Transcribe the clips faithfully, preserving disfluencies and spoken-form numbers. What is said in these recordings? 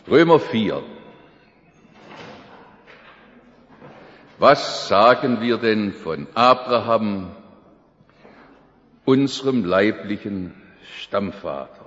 Römer vier. Was sagen wir denn von Abraham, unserem leiblichen Stammvater?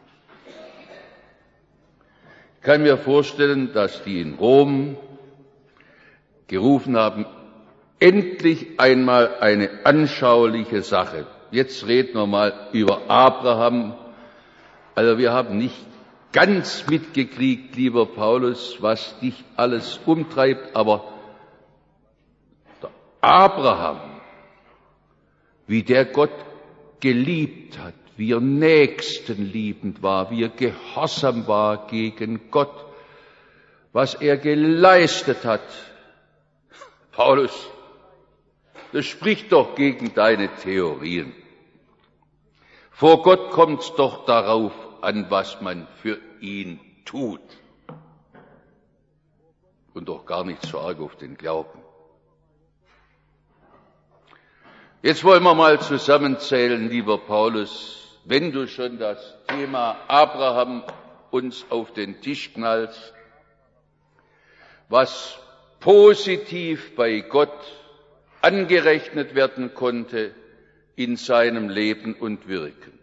Ich kann mir vorstellen, dass die in Rom gerufen haben, endlich einmal eine anschauliche Sache. Jetzt reden wir mal über Abraham. Also wir haben nicht ganz mitgekriegt, lieber Paulus, was dich alles umtreibt, aber der Abraham, wie der Gott geliebt hat, wie er nächstenliebend war, wie er gehorsam war gegen Gott, was er geleistet hat. Paulus, das spricht doch gegen deine Theorien. Vor Gott kommt es doch darauf an, was man für ihn tut. Und doch gar nicht so arg auf den Glauben. Jetzt wollen wir mal zusammenzählen, lieber Paulus, wenn du schon das Thema Abraham uns auf den Tisch knallst, was positiv bei Gott angerechnet werden konnte in seinem Leben und Wirken.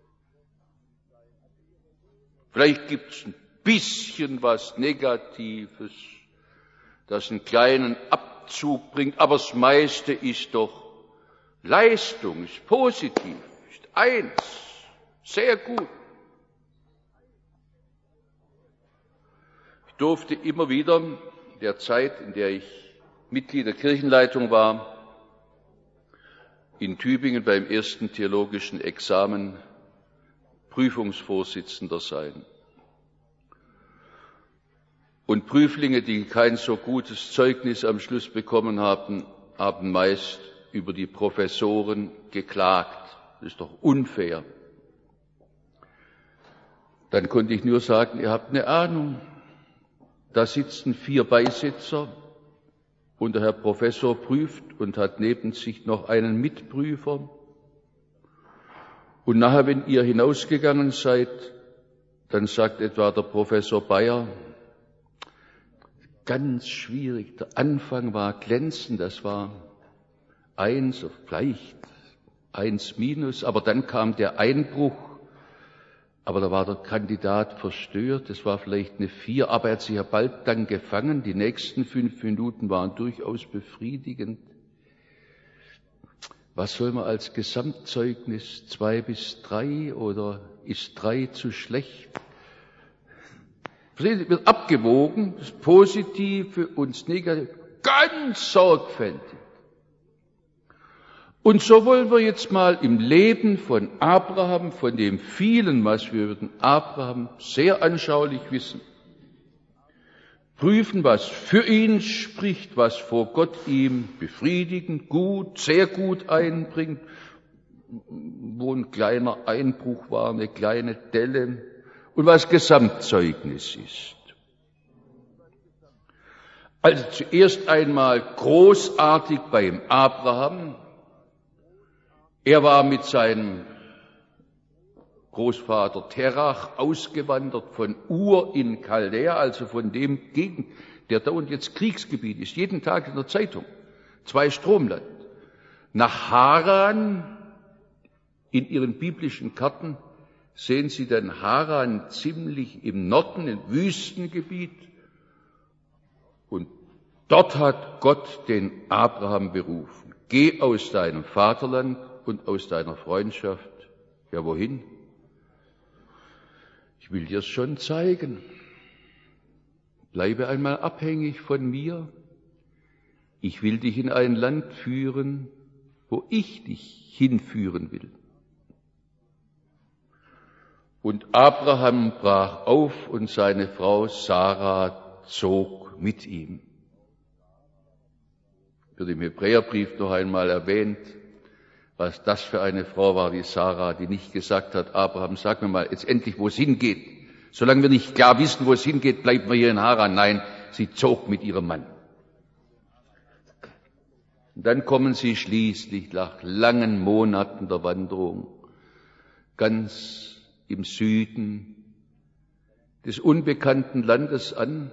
Vielleicht gibt es ein bisschen was Negatives, das einen kleinen Abzug bringt, aber das meiste ist doch Leistung, ist positiv, ist eins, sehr gut. Ich durfte immer wieder in der Zeit, in der ich Mitglied der Kirchenleitung war, in Tübingen beim ersten theologischen Examen Prüfungsvorsitzender sein. Und Prüflinge, die kein so gutes Zeugnis am Schluss bekommen haben, haben meist über die Professoren geklagt. Das ist doch unfair. Dann konnte ich nur sagen, ihr habt eine Ahnung. Da sitzen vier Beisitzer und der Herr Professor prüft und hat neben sich noch einen Mitprüfer. Und nachher, wenn ihr hinausgegangen seid, dann sagt etwa der Professor Bayer, ganz schwierig, der Anfang war glänzend, das war eins, vielleicht eins minus, aber dann kam der Einbruch, aber da war der Kandidat verstört, das war vielleicht eine vier, aber er hat sich ja bald dann gefangen, die nächsten fünf Minuten waren durchaus befriedigend. Was soll man als Gesamtzeugnis, zwei bis drei oder ist drei zu schlecht? Verstehen Sie, wird abgewogen, das Positive und das Negative, ganz sorgfältig. Und so wollen wir jetzt mal im Leben von Abraham, von dem vielen, was wir über den Abraham sehr anschaulich wissen, prüfen, was für ihn spricht, was vor Gott ihm befriedigend, gut, sehr gut einbringt, wo ein kleiner Einbruch war, eine kleine Delle, und was Gesamtzeugnis ist. Also zuerst einmal großartig beim Abraham. Er war mit seinem Großvater Terach ausgewandert von Ur in Chaldea, also von dem Gegend, der da und jetzt Kriegsgebiet ist, jeden Tag in der Zeitung, zwei Stromland, nach Haran. In Ihren biblischen Karten sehen Sie dann Haran ziemlich im Norden, im Wüstengebiet. Und dort hat Gott den Abraham berufen. Geh aus deinem Vaterland und aus deiner Freundschaft. Ja, wohin? Ich will dir's schon zeigen. Bleibe einmal abhängig von mir. Ich will dich in ein Land führen, wo ich dich hinführen will. Und Abraham brach auf und seine Frau Sarah zog mit ihm. Wird im Hebräerbrief noch einmal erwähnt, was das für eine Frau war, die Sarah, die nicht gesagt hat, Abraham, sag mir mal jetzt endlich, wo es hingeht. Solange wir nicht klar wissen, wo es hingeht, bleiben wir hier in Haran. Nein, sie zog mit ihrem Mann. Und dann kommen sie schließlich nach langen Monaten der Wanderung ganz im Süden des unbekannten Landes an.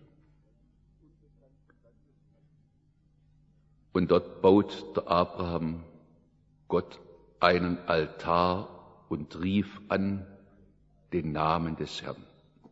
Und dort baut der Abraham Gott einen Altar und rief an den Namen des Herrn.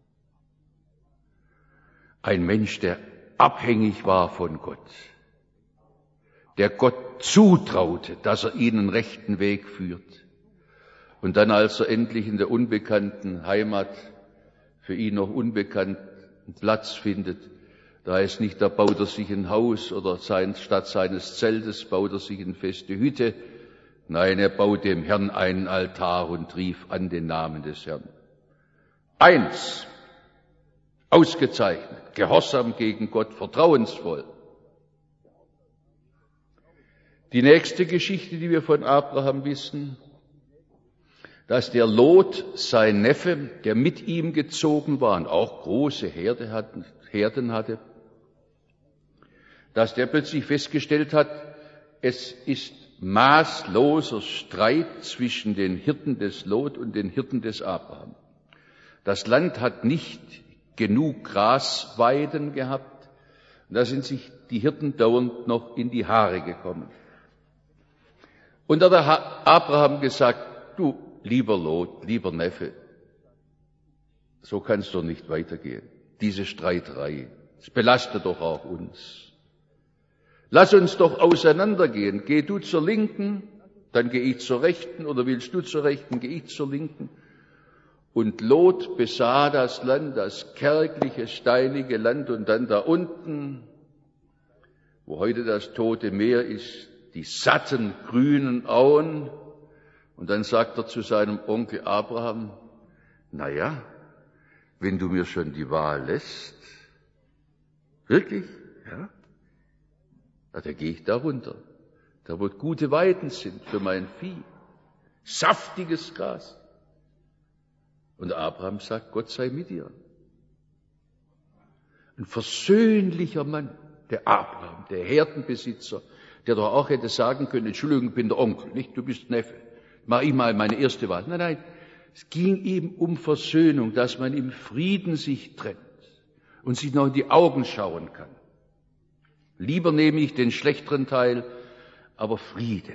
Ein Mensch, der abhängig war von Gott, der Gott zutraute, dass er ihn einen rechten Weg führt. Und dann, als er endlich in der unbekannten Heimat, für ihn noch unbekannten Platz findet, da heißt nicht, da baut er sich ein Haus oder sein, statt seines Zeltes baut er sich eine feste Hütte. Nein, er baut dem Herrn einen Altar und rief an den Namen des Herrn. Eins, ausgezeichnet, gehorsam gegen Gott, vertrauensvoll. Die nächste Geschichte, die wir von Abraham wissen, dass der Lot, sein Neffe, der mit ihm gezogen war und auch große Herde hatten, Herden hatte, dass der plötzlich festgestellt hat, es ist maßloser Streit zwischen den Hirten des Lot und den Hirten des Abraham. Das Land hat nicht genug Grasweiden gehabt, und da sind sich die Hirten dauernd noch in die Haare gekommen. Und da hat Abraham gesagt, du lieber Lot, lieber Neffe, so kann es doch nicht weitergehen. Diese Streiterei, es belastet doch auch uns. Lass uns doch auseinandergehen. Geh du zur Linken, dann gehe ich zur Rechten, oder willst du zur Rechten, gehe ich zur Linken. Und Lot besah das Land, das kärgliche, steinige Land, und dann da unten, wo heute das Tote Meer ist, die satten grünen Auen. Und dann sagt er zu seinem Onkel Abraham, na ja, wenn du mir schon die Wahl lässt, wirklich, ja, ja, da gehe ich da runter, da wo gute Weiden sind für mein Vieh, saftiges Gras. Und Abraham sagt, Gott sei mit dir. Ein versöhnlicher Mann, der Abraham, der Herdenbesitzer, der doch auch hätte sagen können, Entschuldigung, ich bin der Onkel, nicht, du bist Neffe, mach ich mal meine erste Wahl. Nein, nein, es ging ihm um Versöhnung, dass man im Frieden sich trennt und sich noch in die Augen schauen kann. Lieber nehme ich den schlechteren Teil, aber Friede.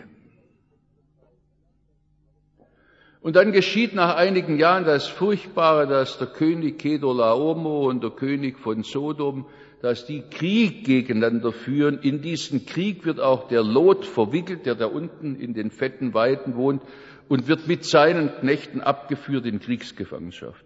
Und dann geschieht nach einigen Jahren das Furchtbare, dass der König Kedorlaomer und der König von Sodom, dass die Krieg gegeneinander führen. In diesen Krieg wird auch der Lot verwickelt, der da unten in den fetten Weiden wohnt, und wird mit seinen Knechten abgeführt in Kriegsgefangenschaft.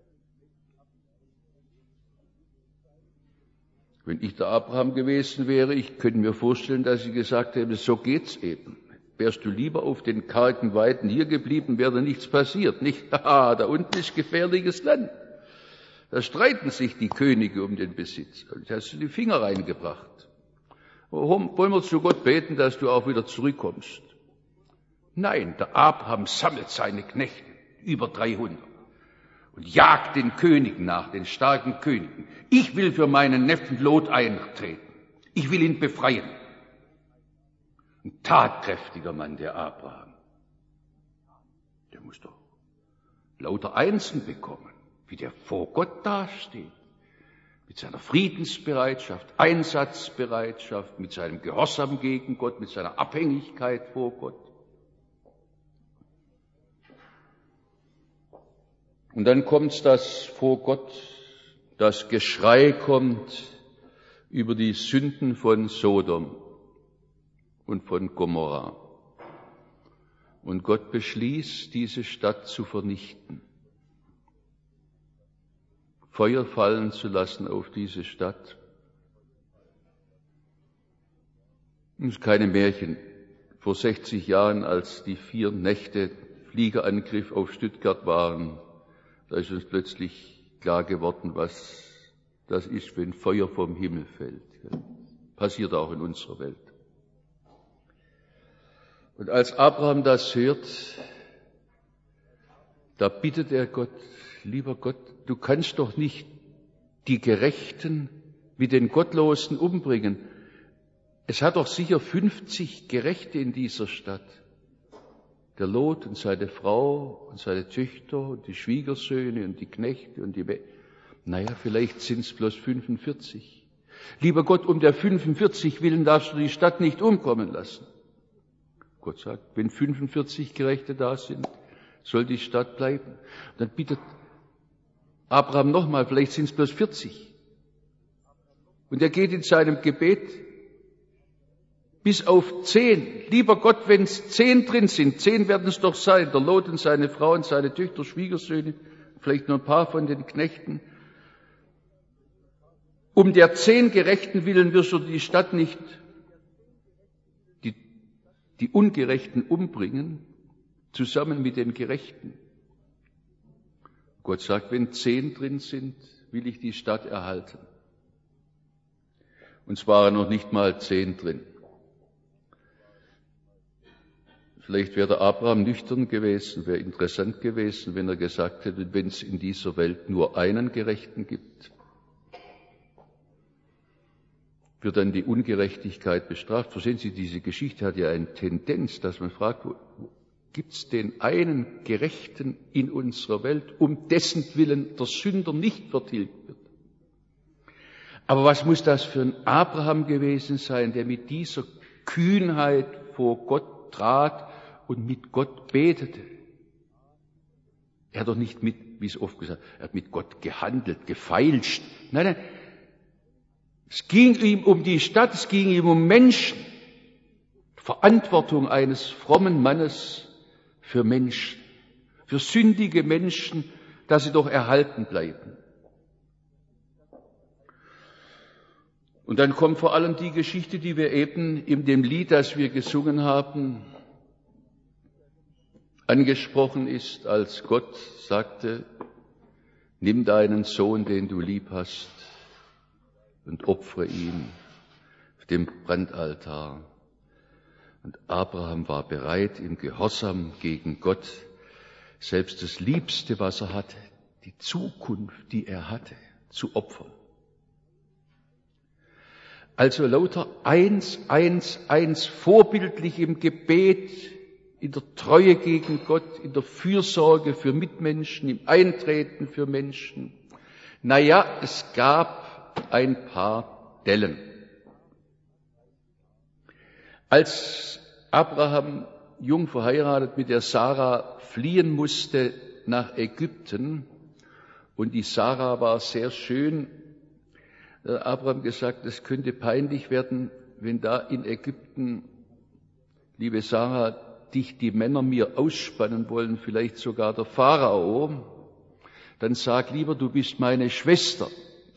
Wenn ich der Abraham gewesen wäre, ich könnte mir vorstellen, dass ich gesagt hätte, so geht's eben. Wärst du lieber auf den kargen Weiden hier geblieben, wäre nichts passiert. Nicht, haha, da unten ist gefährliches Land. Da streiten sich die Könige um den Besitz. Da hast du die Finger reingebracht. Wollen wir zu Gott beten, dass du auch wieder zurückkommst? Nein, der Abraham sammelt seine Knechte, über dreihundert, und jagt den Königen nach, den starken Königen. Ich will für meinen Neffen Lot eintreten. Ich will ihn befreien. Ein tatkräftiger Mann, der Abraham. Der muss doch lauter Einsen bekommen, wie der vor Gott dasteht. Mit seiner Friedensbereitschaft, Einsatzbereitschaft, mit seinem Gehorsam gegen Gott, mit seiner Abhängigkeit vor Gott. Und dann kommt das vor Gott, das Geschrei kommt über die Sünden von Sodom und von Gomorra. Und Gott beschließt, diese Stadt zu vernichten, Feuer fallen zu lassen auf diese Stadt. Das ist keine Märchen. Vor sechzig Jahren, als die vier Nächte Fliegerangriff auf Stuttgart waren, da ist uns plötzlich klar geworden, was das ist, wenn Feuer vom Himmel fällt. Passiert auch in unserer Welt. Und als Abraham das hört, da bittet er Gott, lieber Gott, du kannst doch nicht die Gerechten mit den Gottlosen umbringen. Es hat doch sicher fünfzig Gerechte in dieser Stadt. Der Lot und seine Frau und seine Töchter und die Schwiegersöhne und die Knechte und die Me- Naja, vielleicht sind es bloß fünfundvierzig. Lieber Gott, um der fünfundvierzig willen darfst du die Stadt nicht umkommen lassen. Gott sagt, wenn fünfundvierzig Gerechte da sind, soll die Stadt bleiben. Und dann bittet Abraham nochmal, vielleicht sind es bloß vierzig. Und er geht in seinem Gebet bis auf zehn. Lieber Gott, wenn es zehn drin sind, zehn werden es doch sein, der Lot und seine Frau und seine Töchter, Schwiegersöhne, vielleicht nur ein paar von den Knechten. Um der zehn Gerechten willen wirst du die Stadt nicht, die, die Ungerechten umbringen, zusammen mit den Gerechten. Gott sagt, wenn zehn drin sind, will ich die Stadt erhalten. Und es waren noch nicht mal zehn drin. Vielleicht wäre der Abraham nüchtern gewesen, wäre interessant gewesen, wenn er gesagt hätte, wenn es in dieser Welt nur einen Gerechten gibt, wird dann die Ungerechtigkeit bestraft. Verstehen Sie, diese Geschichte hat ja eine Tendenz, dass man fragt, gibt es den einen Gerechten in unserer Welt, um dessen Willen der Sünder nicht vertilgt wird? Aber was muss das für ein Abraham gewesen sein, der mit dieser Kühnheit vor Gott trat und mit Gott betete? Er hat doch nicht mit, wie es oft gesagt, er hat mit Gott gehandelt, gefeilscht. Nein, nein. Es ging ihm um die Stadt, es ging ihm um Menschen. Verantwortung eines frommen Mannes für Menschen, für sündige Menschen, dass sie doch erhalten bleiben. Und dann kommt vor allem die Geschichte, die wir eben in dem Lied, das wir gesungen haben, angesprochen ist, als Gott sagte, nimm deinen Sohn, den du lieb hast, und opfere ihn auf dem Brandaltar. Und Abraham war bereit, im Gehorsam gegen Gott, selbst das Liebste, was er hatte, die Zukunft, die er hatte, zu opfern. Also lauter eins, eins, eins, vorbildlich im Gebet, in der Treue gegen Gott, in der Fürsorge für Mitmenschen, im Eintreten für Menschen. Naja, es gab ein paar Dellen. Als Abraham jung verheiratet mit der Sarah fliehen musste nach Ägypten, und die Sarah war sehr schön, hat Abraham gesagt, es könnte peinlich werden, wenn da in Ägypten, liebe Sarah, dich die Männer mir ausspannen wollen, vielleicht sogar der Pharao, dann sag lieber, du bist meine Schwester.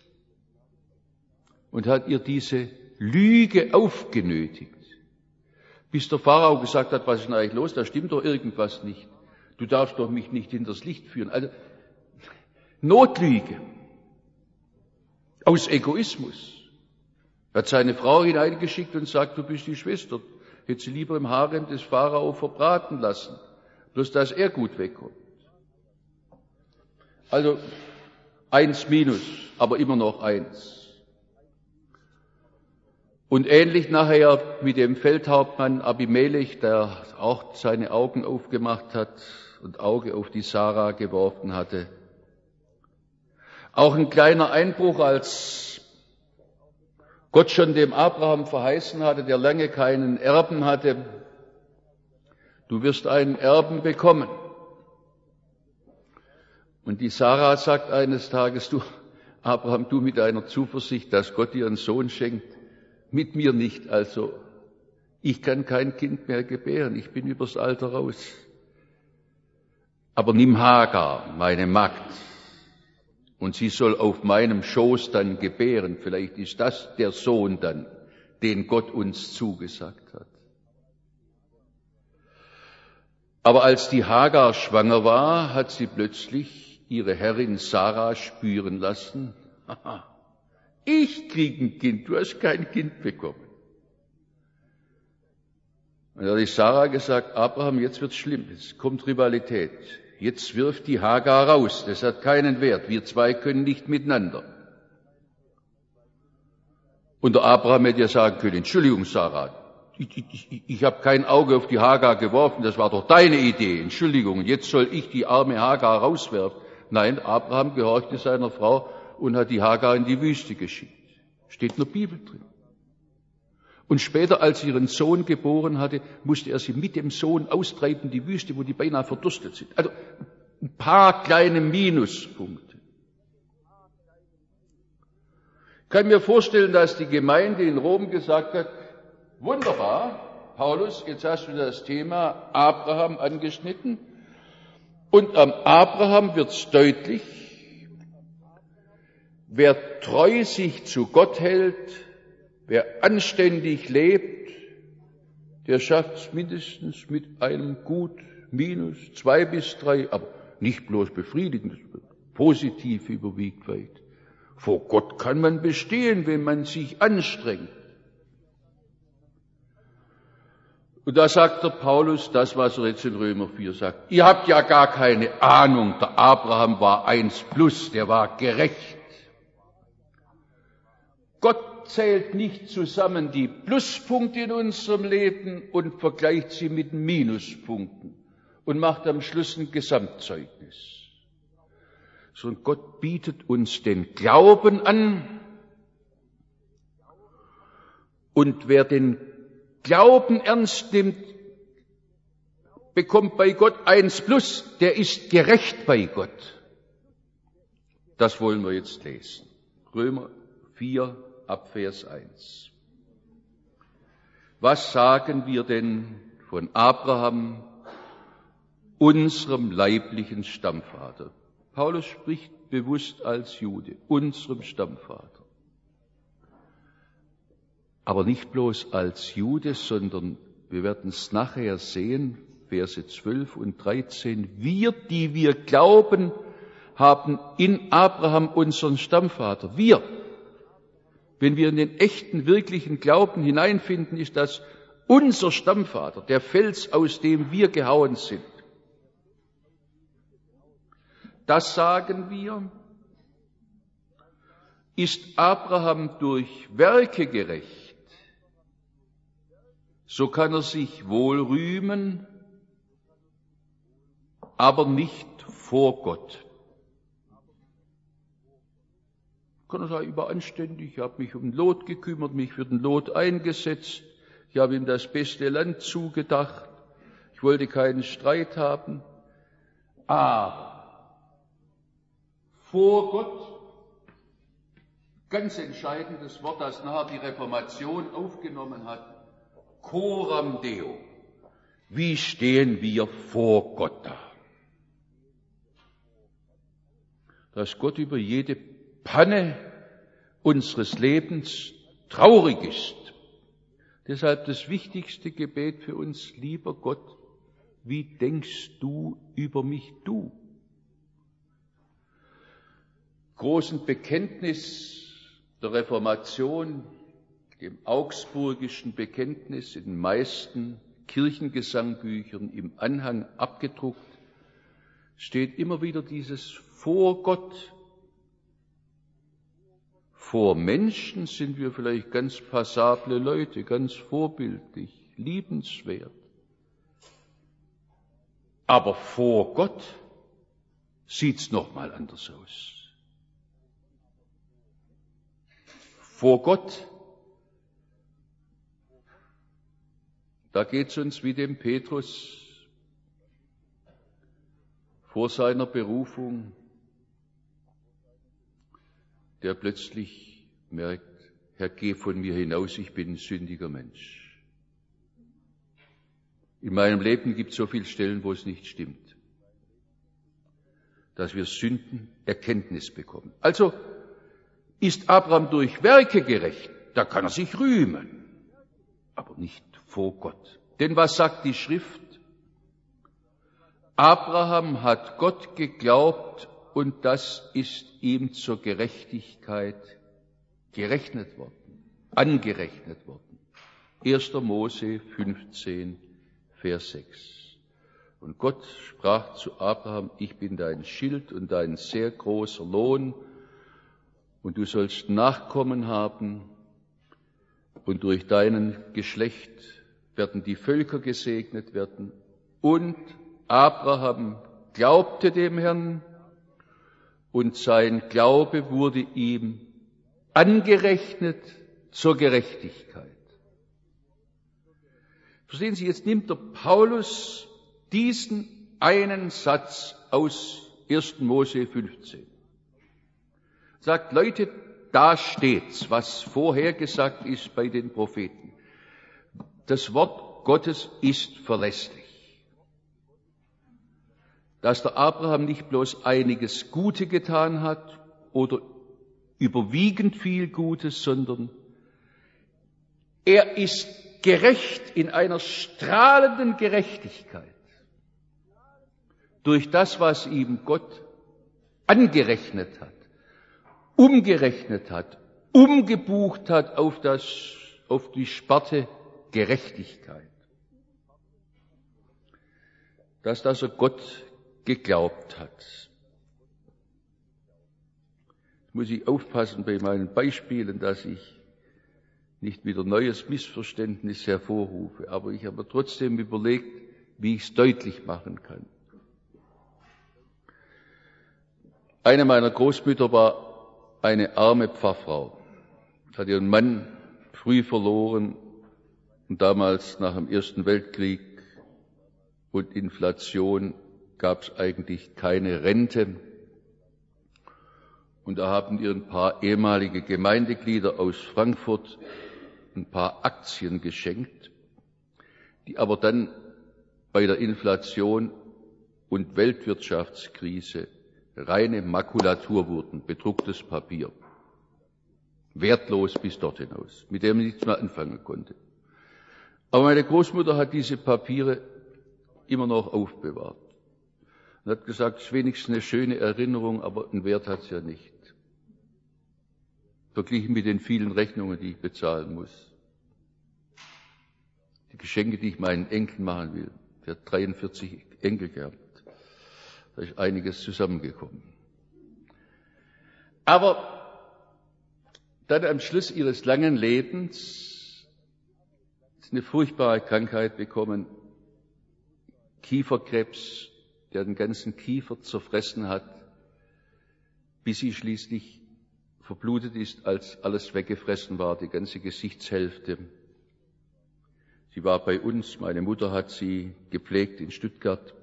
Und hat ihr diese Lüge aufgenötigt, bis der Pharao gesagt hat, was ist denn eigentlich los, da stimmt doch irgendwas nicht. Du darfst doch mich nicht hinters Licht führen. Also Notlüge. Aus Egoismus. Er hat seine Frau hineingeschickt und sagt, du bist die Schwester. Hätte sie lieber im Harem des Pharao verbraten lassen. Bloß, dass er gut wegkommt. Also, eins minus, aber immer noch eins. Und ähnlich nachher mit dem Feldhauptmann Abimelech, der auch seine Augen aufgemacht hat und Auge auf die Sarah geworfen hatte. Auch ein kleiner Einbruch, als Gott schon dem Abraham verheißen hatte, der lange keinen Erben hatte, du wirst einen Erben bekommen. Und die Sarah sagt eines Tages, du, Abraham, du mit deiner Zuversicht, dass Gott dir einen Sohn schenkt, mit mir nicht, also ich kann kein Kind mehr gebären, ich bin übers Alter raus. Aber nimm Hagar, meine Magd, und sie soll auf meinem Schoß dann gebären. Vielleicht ist das der Sohn dann, den Gott uns zugesagt hat. Aber als die Hagar schwanger war, hat sie plötzlich ihre Herrin Sarah spüren lassen, haha, ich krieg ein Kind, du hast kein Kind bekommen. Und da hat die Sarah gesagt, Abraham, jetzt wird's schlimm, es kommt Rivalität. Jetzt wirft die Hagar raus, das hat keinen Wert, wir zwei können nicht miteinander. Und der Abraham hätte ja sagen können, Entschuldigung, Sarah, ich, ich, ich, ich habe kein Auge auf die Hagar geworfen, das war doch deine Idee, Entschuldigung, jetzt soll ich die arme Hagar rauswerfen. Nein, Abraham gehorchte seiner Frau und hat die Hagar in die Wüste geschickt. Steht in der Bibel drin. Und später, als sie ihren Sohn geboren hatte, musste er sie mit dem Sohn austreiben in die Wüste, wo die beinahe verdurstet sind. Also ein paar kleine Minuspunkte. Ich kann mir vorstellen, dass die Gemeinde in Rom gesagt hat, wunderbar, Paulus, jetzt hast du das Thema Abraham angeschnitten. Und am Abraham wird's deutlich, wer treu sich zu Gott hält, wer anständig lebt, der schafft es mindestens mit einem Gut minus zwei bis drei, aber nicht bloß befriedigend, positiv überwiegt weit. Vor Gott kann man bestehen, wenn man sich anstrengt. Und da sagt der Paulus das, was er jetzt in Römer vier sagt. Ihr habt ja gar keine Ahnung, der Abraham war eins plus, der war gerecht. Gott zählt nicht zusammen die Pluspunkte in unserem Leben und vergleicht sie mit Minuspunkten und macht am Schluss ein Gesamtzeugnis. Sondern Gott bietet uns den Glauben an. Und wer den Glauben ernst nimmt, bekommt bei Gott eins plus, der ist gerecht bei Gott. Das wollen wir jetzt lesen. Römer vier, ab Vers eins. Was sagen wir denn von Abraham, unserem leiblichen Stammvater? Paulus spricht bewusst als Jude, unserem Stammvater. Aber nicht bloß als Jude, sondern wir werden es nachher sehen, Verse zwölf und dreizehn. Wir, die wir glauben, haben in Abraham unseren Stammvater. Wir. Wenn wir in den echten, wirklichen Glauben hineinfinden, ist das unser Stammvater, der Fels, aus dem wir gehauen sind. Das sagen wir. Ist Abraham durch Werke gerecht, so kann er sich wohl rühmen, aber nicht vor Gott. Kann er sagen, ich war anständig, ich habe mich um Lot gekümmert, mich für den Lot eingesetzt, ich habe ihm das beste Land zugedacht, ich wollte keinen Streit haben, aber vor Gott, ganz entscheidendes Wort, das nachher die Reformation aufgenommen hat, coram Deo. Wie stehen wir vor Gott da? Dass Gott über jede Panne unseres Lebens traurig ist. Deshalb das wichtigste Gebet für uns, lieber Gott, wie denkst du über mich, du? Großen Bekenntnis der Reformation, dem augsburgischen Bekenntnis, in den meisten Kirchengesangbüchern im Anhang abgedruckt, steht immer wieder dieses vor Gott. Vor Menschen sind wir vielleicht ganz passable Leute, ganz vorbildlich, liebenswert. Aber vor Gott sieht's noch mal anders aus. Vor Gott, da geht's uns wie dem Petrus vor seiner Berufung, der plötzlich merkt, Herr, geh von mir hinaus, ich bin ein sündiger Mensch. In meinem Leben gibt es so viele Stellen, wo es nicht stimmt, dass wir Sünden Erkenntnis bekommen. Also ist Abraham durch Werke gerecht, da kann er sich rühmen, aber nicht vor Gott. Denn was sagt die Schrift? Abraham hat Gott geglaubt und das ist ihm zur Gerechtigkeit gerechnet worden, angerechnet worden. erster Mose fünfzehn, Vers sechs. Und Gott sprach zu Abraham, ich bin dein Schild und dein sehr großer Lohn, und du sollst Nachkommen haben, und durch deinen Geschlecht werden die Völker gesegnet werden. Und Abraham glaubte dem Herrn, und sein Glaube wurde ihm angerechnet zur Gerechtigkeit. Verstehen Sie, jetzt nimmt der Paulus diesen einen Satz aus ersten Mose fünfzehn. Sagt, Leute, da steht's, was vorhergesagt ist bei den Propheten. Das Wort Gottes ist verlässlich. Dass der Abraham nicht bloß einiges Gute getan hat oder überwiegend viel Gutes, sondern er ist gerecht in einer strahlenden Gerechtigkeit durch das, was ihm Gott angerechnet hat, umgerechnet hat, umgebucht hat auf das, auf die Sparte Gerechtigkeit. Dass, dass er Gott geglaubt hat. Muss ich aufpassen bei meinen Beispielen, dass ich nicht wieder neues Missverständnis hervorrufe, aber ich habe trotzdem überlegt, wie ich es deutlich machen kann. Eine meiner Großmütter war eine arme Pfarrfrau, hat ihren Mann früh verloren und damals nach dem Ersten Weltkrieg und Inflation gab es eigentlich keine Rente. Und da haben ihr ein paar ehemalige Gemeindeglieder aus Frankfurt ein paar Aktien geschenkt, die aber dann bei der Inflation und Weltwirtschaftskrise reine Makulatur wurden, bedrucktes Papier. Wertlos bis dort hinaus, mit dem man nichts mehr anfangen konnte. Aber meine Großmutter hat diese Papiere immer noch aufbewahrt und hat gesagt, es ist wenigstens eine schöne Erinnerung, aber einen Wert hat es ja nicht. Verglichen mit den vielen Rechnungen, die ich bezahlen muss. Die Geschenke, die ich meinen Enkeln machen will. Ich habe dreiundvierzig Enkel gehabt. Da ist einiges zusammengekommen. Aber dann am Schluss ihres langen Lebens ist eine furchtbare Krankheit bekommen. Kieferkrebs, der den ganzen Kiefer zerfressen hat, bis sie schließlich verblutet ist, als alles weggefressen war, die ganze Gesichtshälfte. Sie war bei uns, meine Mutter hat sie gepflegt in Stuttgart.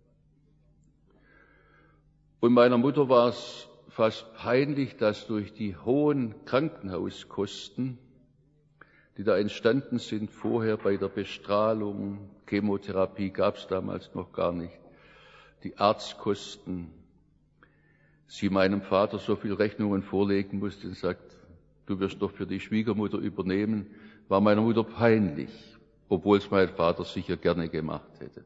Und meiner Mutter war es fast peinlich, dass durch die hohen Krankenhauskosten, die da entstanden sind, vorher bei der Bestrahlung, Chemotherapie gab es damals noch gar nicht, die Arztkosten, sie meinem Vater so viel Rechnungen vorlegen musste und sagt, du wirst doch für die Schwiegermutter übernehmen, war meiner Mutter peinlich, obwohl es mein Vater sicher gerne gemacht hätte.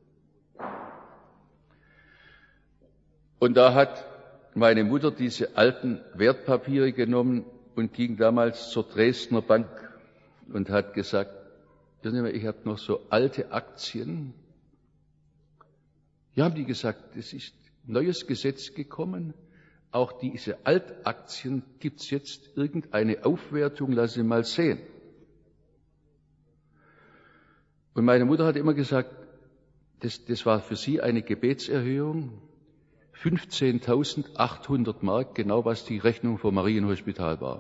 Und da hat meine Mutter diese alten Wertpapiere genommen und ging damals zur Dresdner Bank und hat gesagt, ich habe noch so alte Aktien. Ja, haben die gesagt, es ist ein neues Gesetz gekommen. Auch diese Altaktien gibt es jetzt irgendeine Aufwertung, lass sie mal sehen. Und meine Mutter hat immer gesagt, das, das war für sie eine Gebetserhöhung, fünfzehntausendachthundert Mark, genau was die Rechnung vom Marienhospital war.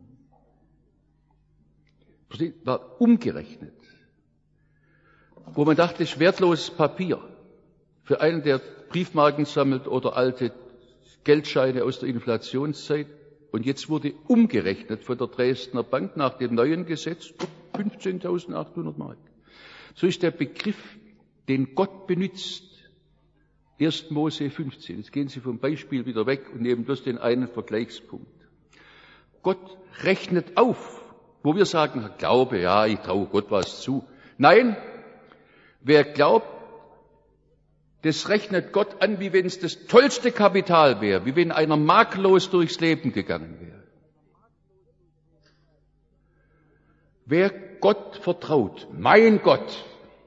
War umgerechnet. Wo man dachte, das ist wertloses Papier. Für einen, der Briefmarken sammelt oder alte Geldscheine aus der Inflationszeit. Und jetzt wurde umgerechnet von der Dresdner Bank nach dem neuen Gesetz fünfzehntausendachthundert Mark. So ist der Begriff, den Gott benutzt. ersten Mose fünfzehn. Jetzt gehen Sie vom Beispiel wieder weg und nehmen bloß den einen Vergleichspunkt. Gott rechnet auf, wo wir sagen, Glaube, ja, ich traue Gott was zu. Nein, wer glaubt, das rechnet Gott an, wie wenn es das tollste Kapital wäre, wie wenn einer makellos durchs Leben gegangen wäre. Wer Gott vertraut, mein Gott,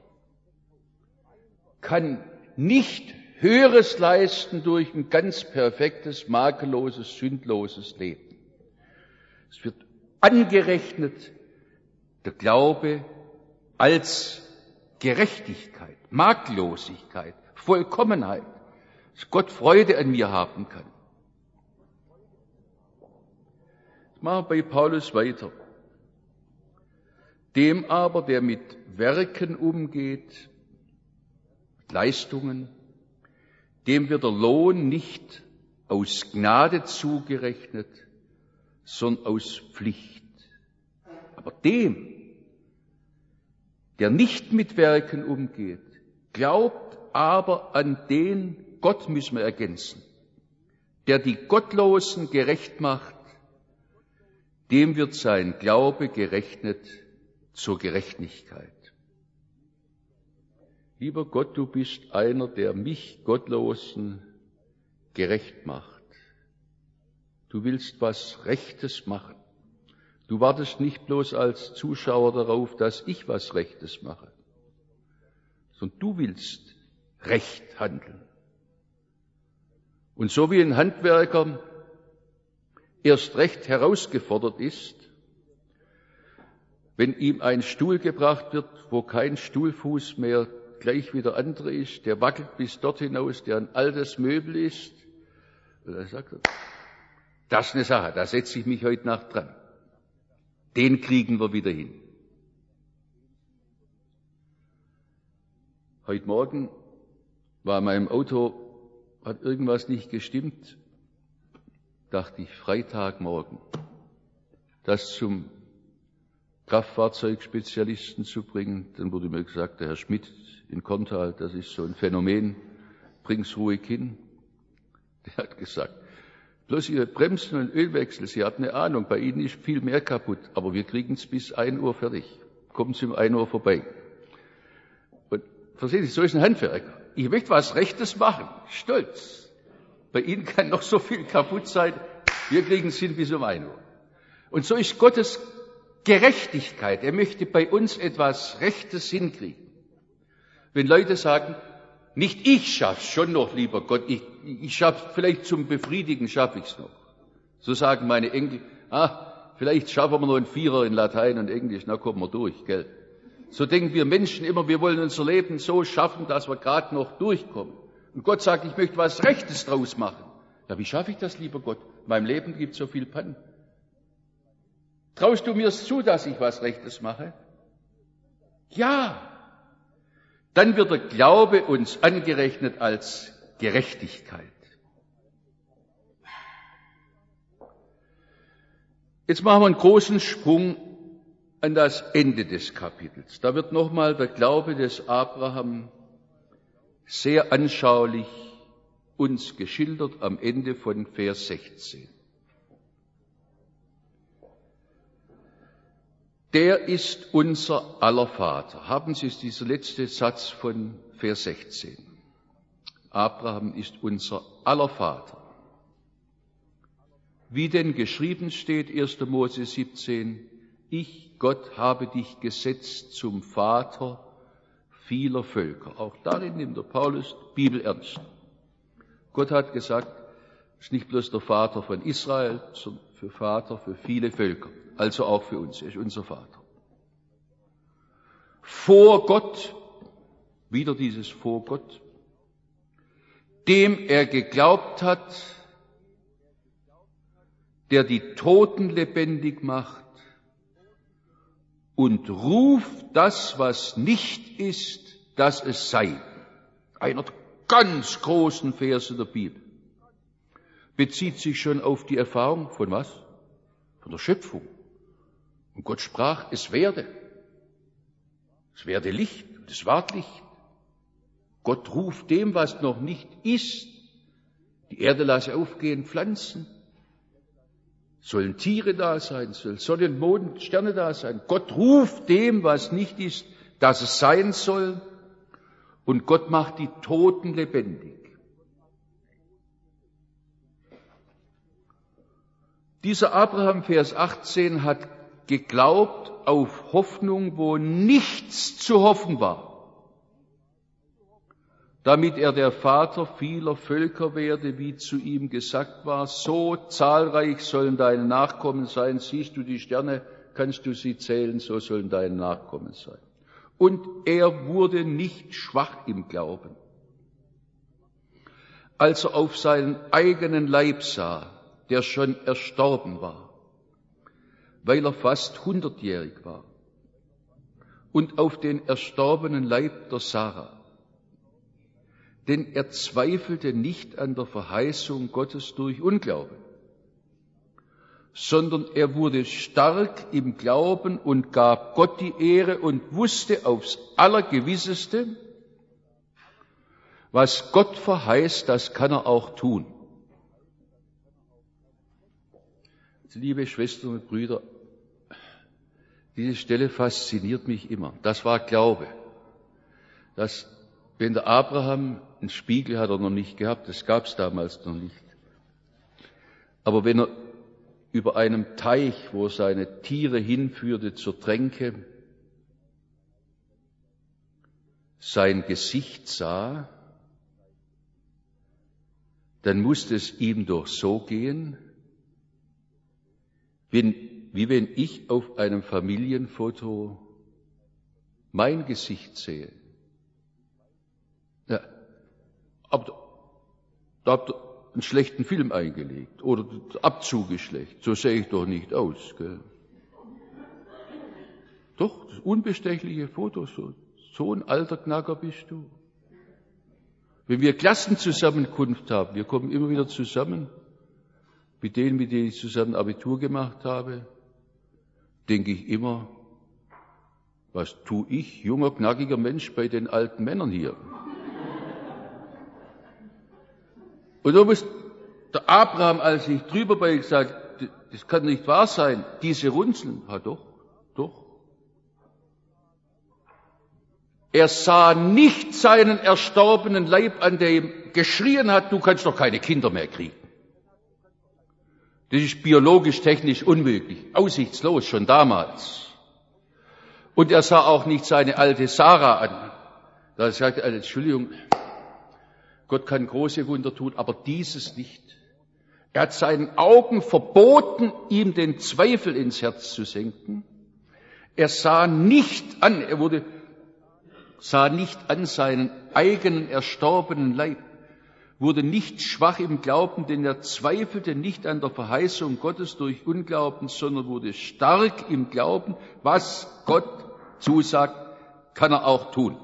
kann nicht Höheres leisten durch ein ganz perfektes, makelloses, sündloses Leben. Es wird angerechnet, der Glaube als Gerechtigkeit, Makellosigkeit, Vollkommenheit, dass Gott Freude an mir haben kann. Machen wir bei Paulus weiter. Dem aber, der mit Werken umgeht, mit Leistungen, dem wird der Lohn nicht aus Gnade zugerechnet, sondern aus Pflicht. Aber dem, der nicht mit Werken umgeht, glaubt aber an den, Gott müssen wir ergänzen, der die Gottlosen gerecht macht, dem wird sein Glaube gerechnet zur Gerechtigkeit. Lieber Gott, du bist einer, der mich Gottlosen gerecht macht. Du willst was Rechtes machen. Du wartest nicht bloß als Zuschauer darauf, dass ich was Rechtes mache, sondern du willst Recht handeln. Und so wie ein Handwerker erst recht herausgefordert ist, wenn ihm ein Stuhl gebracht wird, wo kein Stuhlfuß mehr gleich wie der andere ist, der wackelt bis dort hinaus, der ein altes Möbel ist, und dann sagt er, das ist eine Sache, da setze ich mich heute Nacht dran. Den kriegen wir wieder hin. Heute Morgen war in meinem Auto, hat irgendwas nicht gestimmt, dachte ich, Freitagmorgen, das zum Kraftfahrzeugspezialisten zu bringen. Dann wurde mir gesagt, der Herr Schmidt in Korntal, das ist so ein Phänomen, bring's ruhig hin. Der hat gesagt, bloß Ihre Bremsen und Ölwechsel, Sie hatten eine Ahnung, bei Ihnen ist viel mehr kaputt, aber wir kriegen es bis ein Uhr fertig. Kommen Sie um ein Uhr vorbei. Und verstehen Sie, so ist ein Handwerker. Ich möchte was Rechtes machen, stolz. Bei Ihnen kann noch so viel kaputt sein, wir kriegen es hin bis um ein Uhr. Und so ist Gottes Gerechtigkeit. Er möchte bei uns etwas Rechtes hinkriegen. Wenn Leute sagen, nicht ich schaff's, schon noch, lieber Gott, ich, ich schaff's, vielleicht zum Befriedigen schaffe ich's noch. So sagen meine Enkel, ah, vielleicht schaffen wir noch einen Vierer in Latein und Englisch, na kommen wir durch, gell. So denken wir Menschen immer, wir wollen unser Leben so schaffen, dass wir gerade noch durchkommen. Und Gott sagt, ich möchte was Rechtes draus machen. Ja, wie schaffe ich das, lieber Gott? In meinem Leben gibt es so viel Pannen. Traust du mir zu, dass ich was Rechtes mache? Ja. Dann wird der Glaube uns angerechnet als Gerechtigkeit. Jetzt machen wir einen großen Sprung an das Ende des Kapitels. Da wird nochmal der Glaube des Abraham sehr anschaulich uns geschildert am Ende von Vers sechzehn. Der ist unser aller Vater. Haben Sie es, dieser letzte Satz von Vers sechzehn. Abraham ist unser aller Vater. Wie denn geschrieben steht, erster Mose siebzehn, ich, Gott, habe dich gesetzt zum Vater vieler Völker. Auch darin nimmt der Paulus die Bibel ernst. Gott hat gesagt, es ist nicht bloß der Vater von Israel, sondern für Vater für viele Völker. Also auch für uns, er ist unser Vater. Vor Gott, wieder dieses vor Gott, dem er geglaubt hat, der die Toten lebendig macht und ruft das, was nicht ist, dass es sei. Einer der ganz großen Verse der Bibel. Bezieht sich schon auf die Erfahrung von was? Von der Schöpfung. Und Gott sprach, es werde. Es werde Licht, und es ward Licht. Gott ruft dem, was noch nicht ist. Die Erde lasse aufgehen, Pflanzen. Sollen Tiere da sein, sollen Sonne, Mond, Sterne da sein. Gott ruft dem, was nicht ist, dass es sein soll. Und Gott macht die Toten lebendig. Dieser Abraham, Vers achtzehn, hat geglaubt auf Hoffnung, wo nichts zu hoffen war, damit er der Vater vieler Völker werde, wie zu ihm gesagt war, so zahlreich sollen deine Nachkommen sein, siehst du die Sterne, kannst du sie zählen, so sollen deine Nachkommen sein. Und er wurde nicht schwach im Glauben. Als er auf seinen eigenen Leib sah, der schon erstorben war, weil er fast hundertjährig war, und auf den erstorbenen Leib der Sarah. Denn er zweifelte nicht an der Verheißung Gottes durch Unglauben, sondern er wurde stark im Glauben und gab Gott die Ehre und wusste aufs Allergewisseste, was Gott verheißt, das kann er auch tun. Liebe Schwestern und Brüder, diese Stelle fasziniert mich immer. Das war Glaube. Das, wenn der Abraham, einen Spiegel hat er noch nicht gehabt, das gab es damals noch nicht. Aber wenn er über einem Teich, wo er seine Tiere hinführte zur Tränke, sein Gesicht sah, dann musste es ihm doch so gehen, wenn, wie wenn ich auf einem Familienfoto mein Gesicht sehe. Ja, aber da habt ihr einen schlechten Film eingelegt oder der Abzug ist schlecht. So sehe ich doch nicht aus. Gell? Doch, das unbestechliche Foto, so, so ein alter Knacker bist du. Wenn wir Klassenzusammenkunft haben, wir kommen immer wieder zusammen, mit denen, mit denen ich zusammen Abitur gemacht habe, denke ich immer, was tue ich, junger, knackiger Mensch, bei den alten Männern hier? Und da muss der Abraham, als ich drüber bei gesagt, das kann nicht wahr sein, diese Runzeln, ja doch, doch. Er sah nicht seinen erstorbenen Leib an, der ihm geschrien hat, du kannst doch keine Kinder mehr kriegen. Das ist biologisch, technisch unmöglich, aussichtslos, schon damals. Und er sah auch nicht seine alte Sarah an. Da sagte er, Entschuldigung, Gott kann große Wunder tun, aber dieses nicht. Er hat seinen Augen verboten, ihm den Zweifel ins Herz zu senken. Er sah nicht an, er wurde, sah nicht an seinen eigenen erstorbenen Leib, wurde nicht schwach im Glauben, denn er zweifelte nicht an der Verheißung Gottes durch Unglauben, sondern wurde stark im Glauben, was Gott zusagt, kann er auch tun.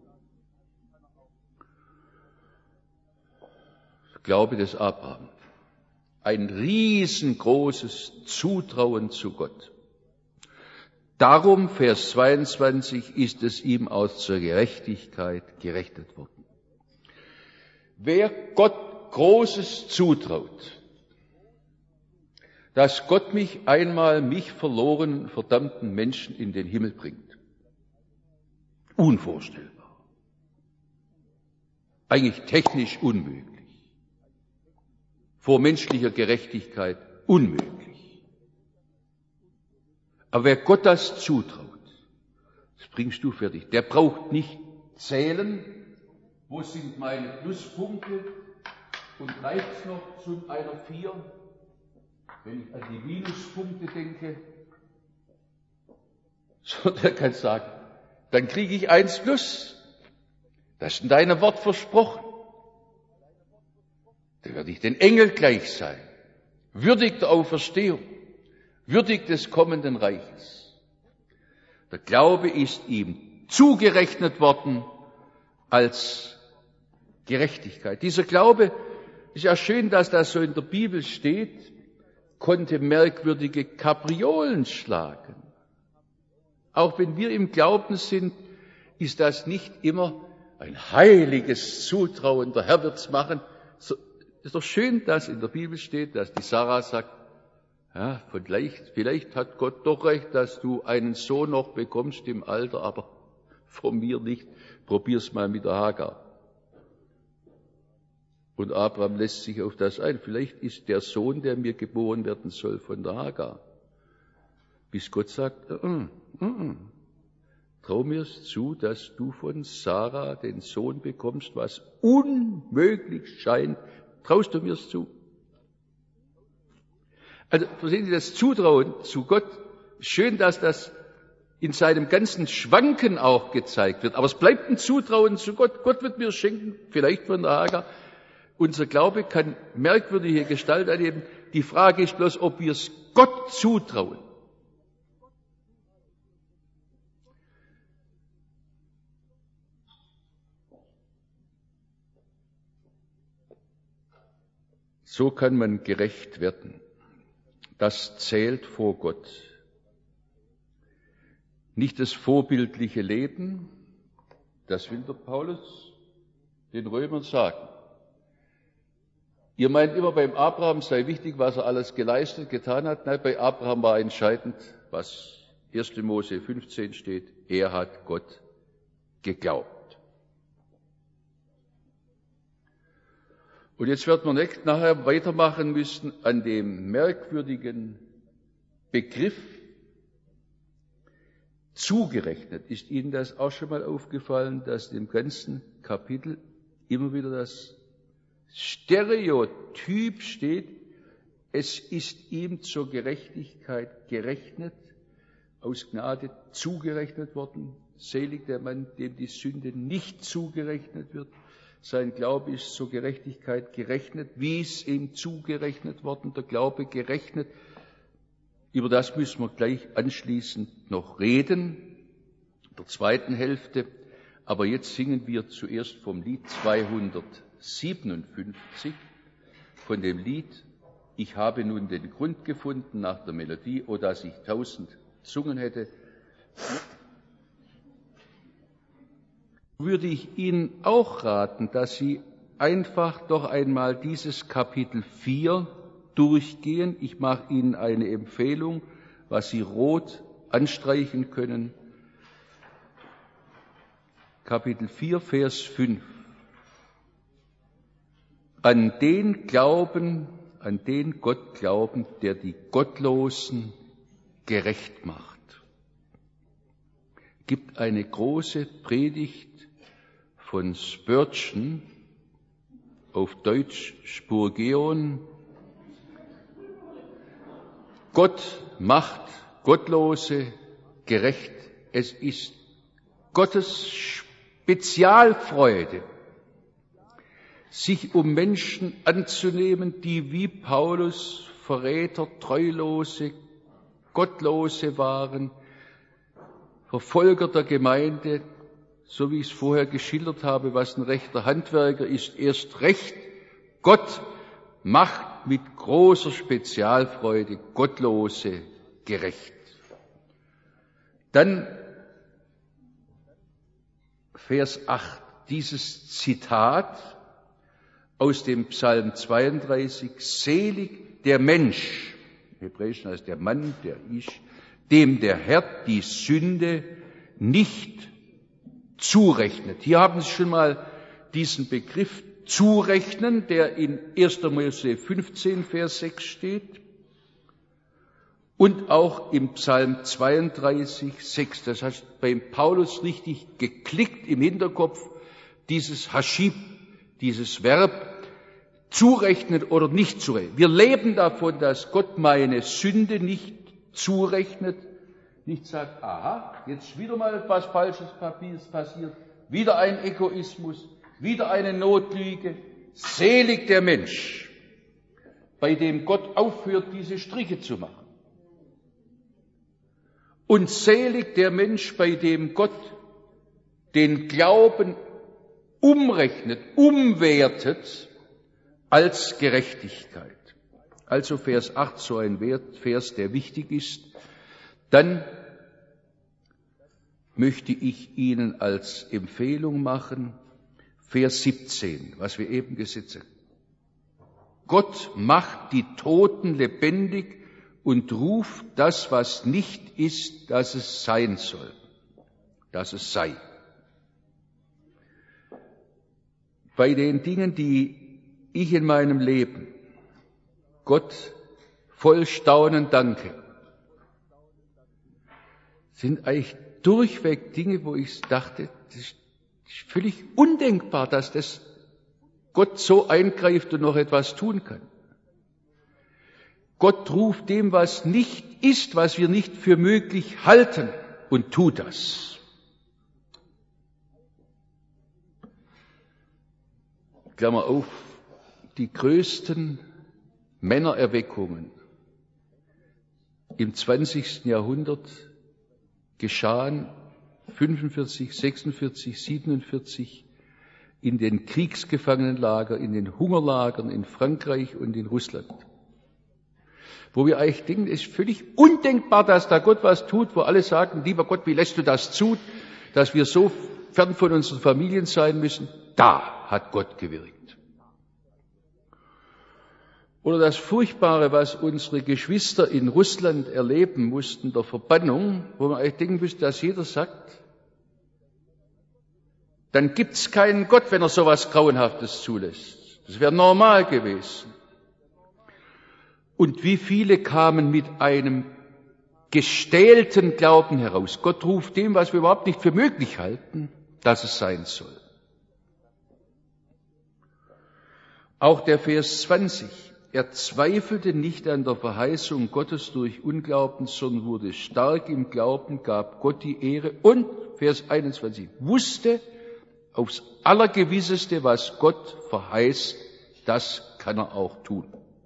Glaube des Abraham. Ein riesengroßes Zutrauen zu Gott. Darum, Vers zweiundzwanzig, ist es ihm aus zur Gerechtigkeit gerechnet worden. Wer Gott Großes zutraut, dass Gott mich einmal, mich verlorenen, verdammten Menschen in den Himmel bringt. Unvorstellbar. Eigentlich technisch unmöglich. Vor menschlicher Gerechtigkeit unmöglich. Aber wer Gott das zutraut, das bringst du fertig. Der braucht nicht zählen, wo sind meine Pluspunkte und reicht's noch zu einer vier? Wenn ich an die Minuspunkte denke, sondern er kann sagen, dann kriege ich eins plus. Das ist in deinem Wort versprochen. Dann werde ich den Engel gleich sein, würdig der Auferstehung, würdig des kommenden Reiches. Der Glaube ist ihm zugerechnet worden als Gerechtigkeit. Dieser Glaube, ist ja schön, dass das so in der Bibel steht, konnte merkwürdige Kapriolen schlagen. Auch wenn wir im Glauben sind, ist das nicht immer ein heiliges Zutrauen, der Herr wird's machen. So, ist doch schön, dass in der Bibel steht, dass die Sarah sagt, ja, vielleicht, vielleicht hat Gott doch recht, dass du einen Sohn noch bekommst im Alter, aber von mir nicht. Probier's mal mit der Hagar. Und Abraham lässt sich auf das ein. Vielleicht ist der Sohn, der mir geboren werden soll, von der Hagar. Bis Gott sagt, uh, uh, uh. trau mir's zu, dass du von Sarah den Sohn bekommst, was unmöglich scheint. Traust du mir's zu? Also, verstehen Sie, das Zutrauen zu Gott, schön, dass das in seinem ganzen Schwanken auch gezeigt wird. Aber es bleibt ein Zutrauen zu Gott. Gott wird mir schenken, vielleicht von der Hagar. Unser Glaube kann merkwürdige Gestalt annehmen. Die Frage ist bloß, ob wir es Gott zutrauen. So kann man gerecht werden. Das zählt vor Gott. Nicht das vorbildliche Leben, das will der Paulus den Römern sagen. Ihr meint immer, beim Abraham sei wichtig, was er alles geleistet, getan hat. Nein, bei Abraham war entscheidend, was erster Mose fünfzehn steht, er hat Gott geglaubt. Und jetzt wird man nicht nachher weitermachen müssen an dem merkwürdigen Begriff zugerechnet. Ist Ihnen das auch schon mal aufgefallen, dass im ganzen Kapitel immer wieder das Stereotyp steht, es ist ihm zur Gerechtigkeit gerechnet, aus Gnade zugerechnet worden. Selig der Mann, dem die Sünde nicht zugerechnet wird. Sein Glaube ist zur Gerechtigkeit gerechnet, wie es ihm zugerechnet worden, der Glaube gerechnet. Über das müssen wir gleich anschließend noch reden, in der zweiten Hälfte. Aber jetzt singen wir zuerst vom Lied zweihundertsiebenundfünfzig, von dem Lied Ich habe nun den Grund gefunden nach der Melodie, o dass ich tausend Zungen hätte. Würde ich Ihnen auch raten, dass Sie einfach doch einmal dieses Kapitel vier durchgehen. Ich mache Ihnen eine Empfehlung, was Sie rot anstreichen können. Kapitel vier, Vers fünf. An den glauben, an den Gott glauben, der die Gottlosen gerecht macht. Gibt eine große Predigt von Spurgeon, auf Deutsch Spurgeon. Gott macht Gottlose gerecht. Es ist Gottes Spezialfreude, sich um Menschen anzunehmen, die wie Paulus Verräter, Treulose, Gottlose waren, Verfolger der Gemeinde, so wie ich es vorher geschildert habe, was ein rechter Handwerker ist, erst recht. Gott macht mit großer Spezialfreude Gottlose gerecht. Dann Vers acht, dieses Zitat aus dem Psalm zweiunddreißig, selig der Mensch, im Hebräischen heißt der Mann, der Ich, dem der Herr die Sünde nicht zurechnet. Hier haben Sie schon mal diesen Begriff zurechnen, der in erster Mose fünfzehn, Vers sechs steht und auch im Psalm zweiunddreißig, sechs. Das heißt, beim Paulus richtig geklickt im Hinterkopf, dieses Haschib, dieses Verb, zurechnen oder nicht zurechnen. Wir leben davon, dass Gott meine Sünde nicht zurechnet, nicht sagt, aha, jetzt wieder mal etwas Falsches passiert, wieder ein Egoismus, wieder eine Notlüge. Selig der Mensch, bei dem Gott aufhört, diese Striche zu machen. Und selig der Mensch, bei dem Gott den Glauben umrechnet, umwertet als Gerechtigkeit. Also Vers acht, so ein Vers, der wichtig ist. Dann möchte ich Ihnen als Empfehlung machen, Vers siebzehn, was wir eben gesetzt haben. Gott macht die Toten lebendig und ruft das, was nicht ist, dass es sein soll, dass es sei. Bei den Dingen, die ich in meinem Leben Gott voll Staunen danke, sind eigentlich durchweg Dinge, wo ich dachte, das ist völlig undenkbar, dass das Gott so eingreift und noch etwas tun kann. Gott ruft dem, was nicht ist, was wir nicht für möglich halten, und tut das. Klammer auf, die größten Männererweckungen im zwanzigsten Jahrhundert geschahen fünfundvierzig, sechsundvierzig, siebenundvierzig in den Kriegsgefangenenlagern, in den Hungerlagern in Frankreich und in Russland. Wo wir eigentlich denken, es ist völlig undenkbar, dass da Gott was tut, wo alle sagen, lieber Gott, wie lässt du das zu, dass wir so fern von unseren Familien sein müssen? Da hat Gott gewirkt. Oder das Furchtbare, was unsere Geschwister in Russland erleben mussten, der Verbannung, wo man eigentlich denken müsste, dass jeder sagt, dann gibt's keinen Gott, wenn er sowas Grauenhaftes zulässt. Das wäre normal gewesen. Und wie viele kamen mit einem gestählten Glauben heraus. Gott ruft dem, was wir überhaupt nicht für möglich halten, dass es sein soll. Auch der Vers zwanzig. Er zweifelte nicht an der Verheißung Gottes durch Unglauben, sondern wurde stark im Glauben, gab Gott die Ehre und, Vers einundzwanzig, wusste aufs Allergewisseste, was Gott verheißt, das kann er auch tun.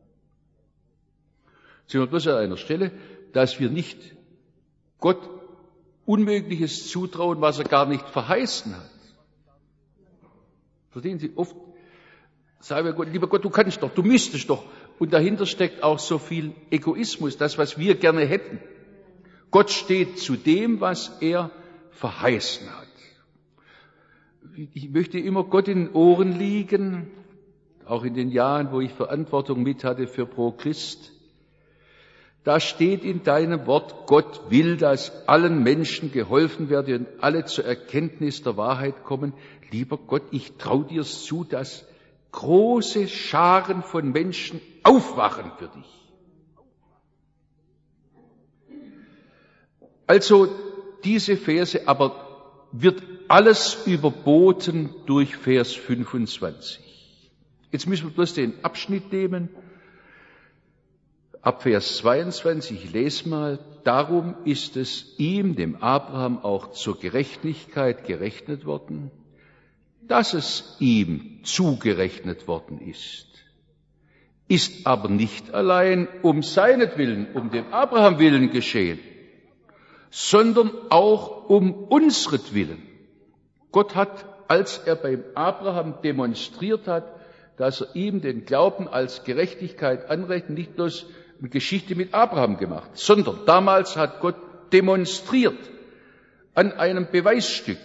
Sind wir bloß an einer Stelle, dass wir nicht Gott Unmögliches zutrauen, was er gar nicht verheißen hat. Verstehen Sie, oft sagen wir Gott, lieber Gott, du kannst doch, du müsstest doch. Und dahinter steckt auch so viel Egoismus, das, was wir gerne hätten. Gott steht zu dem, was er verheißen hat. Ich möchte immer Gott in den Ohren liegen, auch in den Jahren, wo ich Verantwortung mit hatte für Pro Christ. Da steht in deinem Wort, Gott will, dass allen Menschen geholfen werde und alle zur Erkenntnis der Wahrheit kommen. Lieber Gott, ich traue dir zu, dass große Scharen von Menschen aufwachen für dich. Also diese Verse, aber wird alles überboten durch Vers fünfundzwanzig. Jetzt müssen wir bloß den Abschnitt nehmen. Ab Vers zweiundzwanzig, ich lese mal, darum ist es ihm, dem Abraham, auch zur Gerechtigkeit gerechnet worden, dass es ihm zugerechnet worden ist, ist aber nicht allein um seinetwillen, um dem Abraham willen geschehen, sondern auch um unsretwillen. Gott hat, als er beim Abraham demonstriert hat, dass er ihm den Glauben als Gerechtigkeit anrechnet, nicht bloß eine Geschichte mit Abraham gemacht, sondern damals hat Gott demonstriert an einem Beweisstück.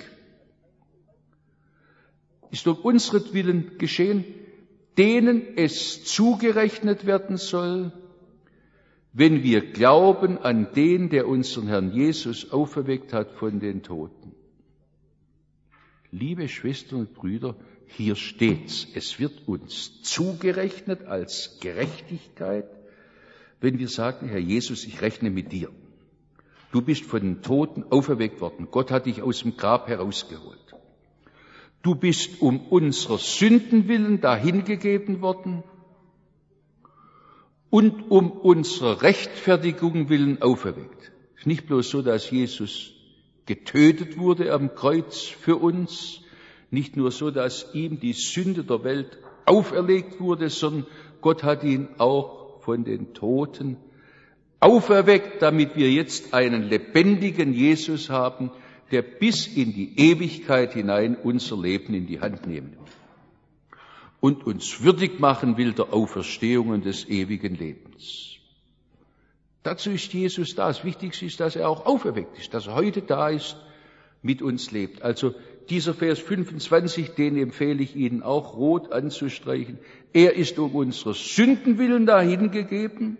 Ist um unsretwillen geschehen, denen es zugerechnet werden soll, wenn wir glauben an den, der unseren Herrn Jesus auferweckt hat von den Toten. Liebe Schwestern und Brüder, hier steht's. Es wird uns zugerechnet als Gerechtigkeit, wenn wir sagen, Herr Jesus, ich rechne mit dir. Du bist von den Toten auferweckt worden. Gott hat dich aus dem Grab herausgeholt. Du bist um unserer Sünden willen dahingegeben worden und um unserer Rechtfertigung willen auferweckt. Es ist nicht bloß so, dass Jesus getötet wurde am Kreuz für uns, nicht nur so, dass ihm die Sünde der Welt auferlegt wurde, sondern Gott hat ihn auch von den Toten auferweckt, damit wir jetzt einen lebendigen Jesus haben, der bis in die Ewigkeit hinein unser Leben in die Hand nehmen will und uns würdig machen will der Auferstehung und des ewigen Lebens. Dazu ist Jesus da. Das Wichtigste ist, dass er auch auferweckt ist, dass er heute da ist, mit uns lebt. Also dieser Vers fünfundzwanzig, den empfehle ich Ihnen auch rot anzustreichen. Er ist um unsere Sünden willen dahingegeben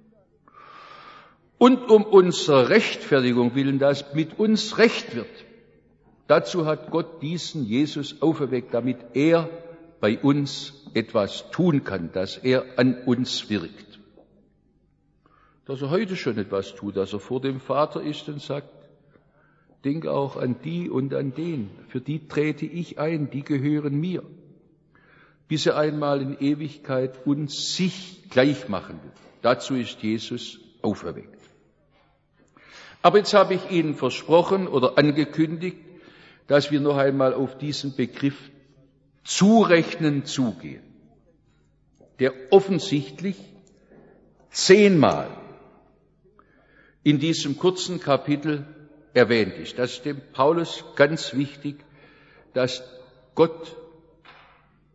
und um unsere Rechtfertigung willen, dass mit uns Recht wird. Dazu hat Gott diesen Jesus auferweckt, damit er bei uns etwas tun kann, dass er an uns wirkt. Dass er heute schon etwas tut, dass er vor dem Vater ist und sagt, denk auch an die und an den, für die trete ich ein, die gehören mir, bis er einmal in Ewigkeit uns sich gleich machen wird. Dazu ist Jesus auferweckt. Aber jetzt habe ich Ihnen versprochen oder angekündigt, dass wir noch einmal auf diesen Begriff Zurechnen zugehen, der offensichtlich zehnmal in diesem kurzen Kapitel erwähnt ist. Das ist dem Paulus ganz wichtig, dass Gott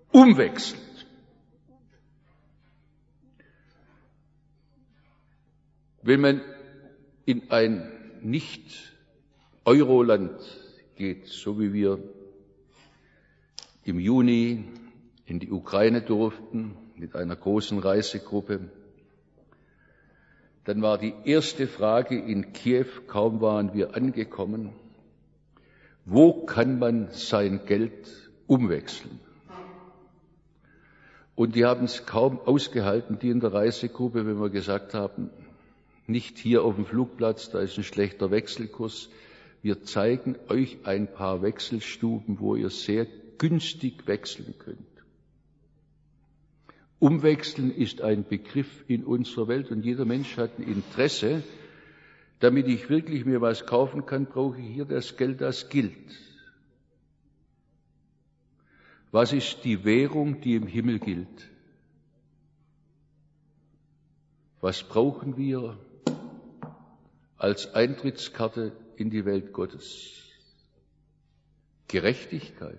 umwechselt. Wenn man in ein Nicht-Euro-Land geht, so wie wir im Juni in die Ukraine durften, mit einer großen Reisegruppe, dann war die erste Frage in Kiew, kaum waren wir angekommen: Wo kann man sein Geld umwechseln? Und die haben es kaum ausgehalten, die in der Reisegruppe, wenn wir gesagt haben, nicht hier auf dem Flugplatz, da ist ein schlechter Wechselkurs. Wir zeigen euch ein paar Wechselstuben, wo ihr sehr günstig wechseln könnt. Umwechseln ist ein Begriff in unserer Welt und jeder Mensch hat ein Interesse. Damit ich wirklich mir was kaufen kann, brauche ich hier das Geld, das gilt. Was ist die Währung, die im Himmel gilt? Was brauchen wir als Eintrittskarte in die Welt Gottes? Gerechtigkeit.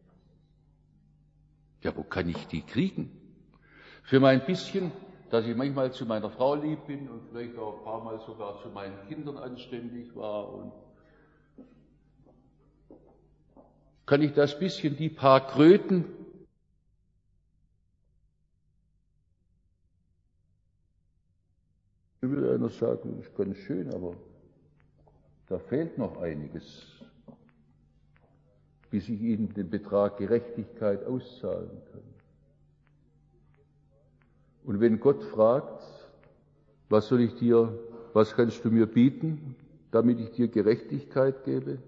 Ja, wo kann ich die kriegen? Für mein bisschen, dass ich manchmal zu meiner Frau lieb bin und vielleicht auch ein paar Mal sogar zu meinen Kindern anständig war, und kann ich das bisschen, die paar Kröten, ich will einer sagen, das ist ganz schön, aber da fehlt noch einiges, bis ich Ihnen den Betrag Gerechtigkeit auszahlen kann. Und wenn Gott fragt, was soll ich dir, was kannst du mir bieten, damit ich dir Gerechtigkeit gebe,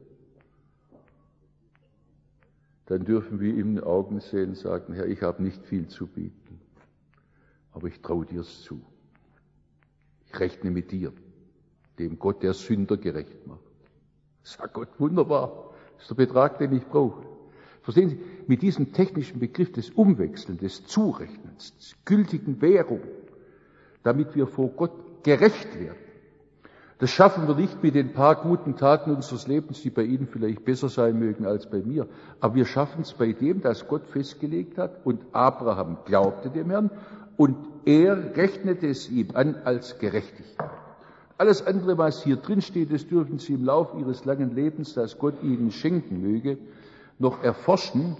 dann dürfen wir ihm in die Augen sehen und sagen: Herr, ich habe nicht viel zu bieten, aber ich traue dir es zu. Ich rechne mit dir, dem Gott, der Sünder gerecht macht. Sagt Gott: Wunderbar, das ist der Betrag, den ich brauche. Verstehen Sie, mit diesem technischen Begriff des Umwechselns, des Zurechnens, des gültigen Währung, damit wir vor Gott gerecht werden. Das schaffen wir nicht mit den paar guten Taten unseres Lebens, die bei Ihnen vielleicht besser sein mögen als bei mir. Aber wir schaffen es bei dem, das Gott festgelegt hat. Und Abraham glaubte dem Herrn und er rechnete es ihm an als Gerechtigkeit. Alles andere, was hier drin steht, das dürfen Sie im Lauf Ihres langen Lebens, das Gott Ihnen schenken möge, noch erforschen.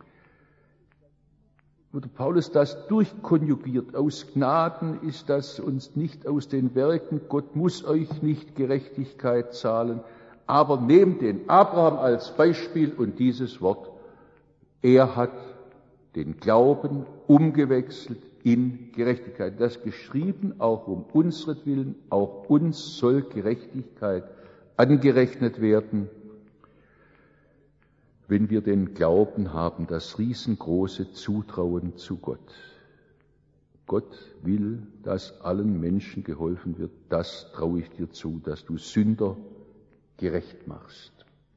Wo der Paulus das durchkonjugiert: Aus Gnaden ist das uns nicht aus den Werken. Gott muss euch nicht Gerechtigkeit zahlen. Aber nehmt den Abraham als Beispiel und dieses Wort: Er hat den Glauben umgewechselt in Gerechtigkeit. Das geschrieben auch um unseretwillen. Auch uns soll Gerechtigkeit angerechnet werden, wenn wir den Glauben haben, das riesengroße Zutrauen zu Gott. Gott will, dass allen Menschen geholfen wird. Das traue ich dir zu, dass du Sünder gerecht machst.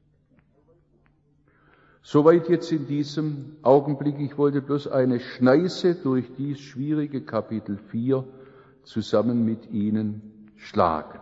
Soweit jetzt in diesem Augenblick. Ich wollte bloß eine Schneise durch dies schwierige Kapitel vier zusammen mit Ihnen schlagen.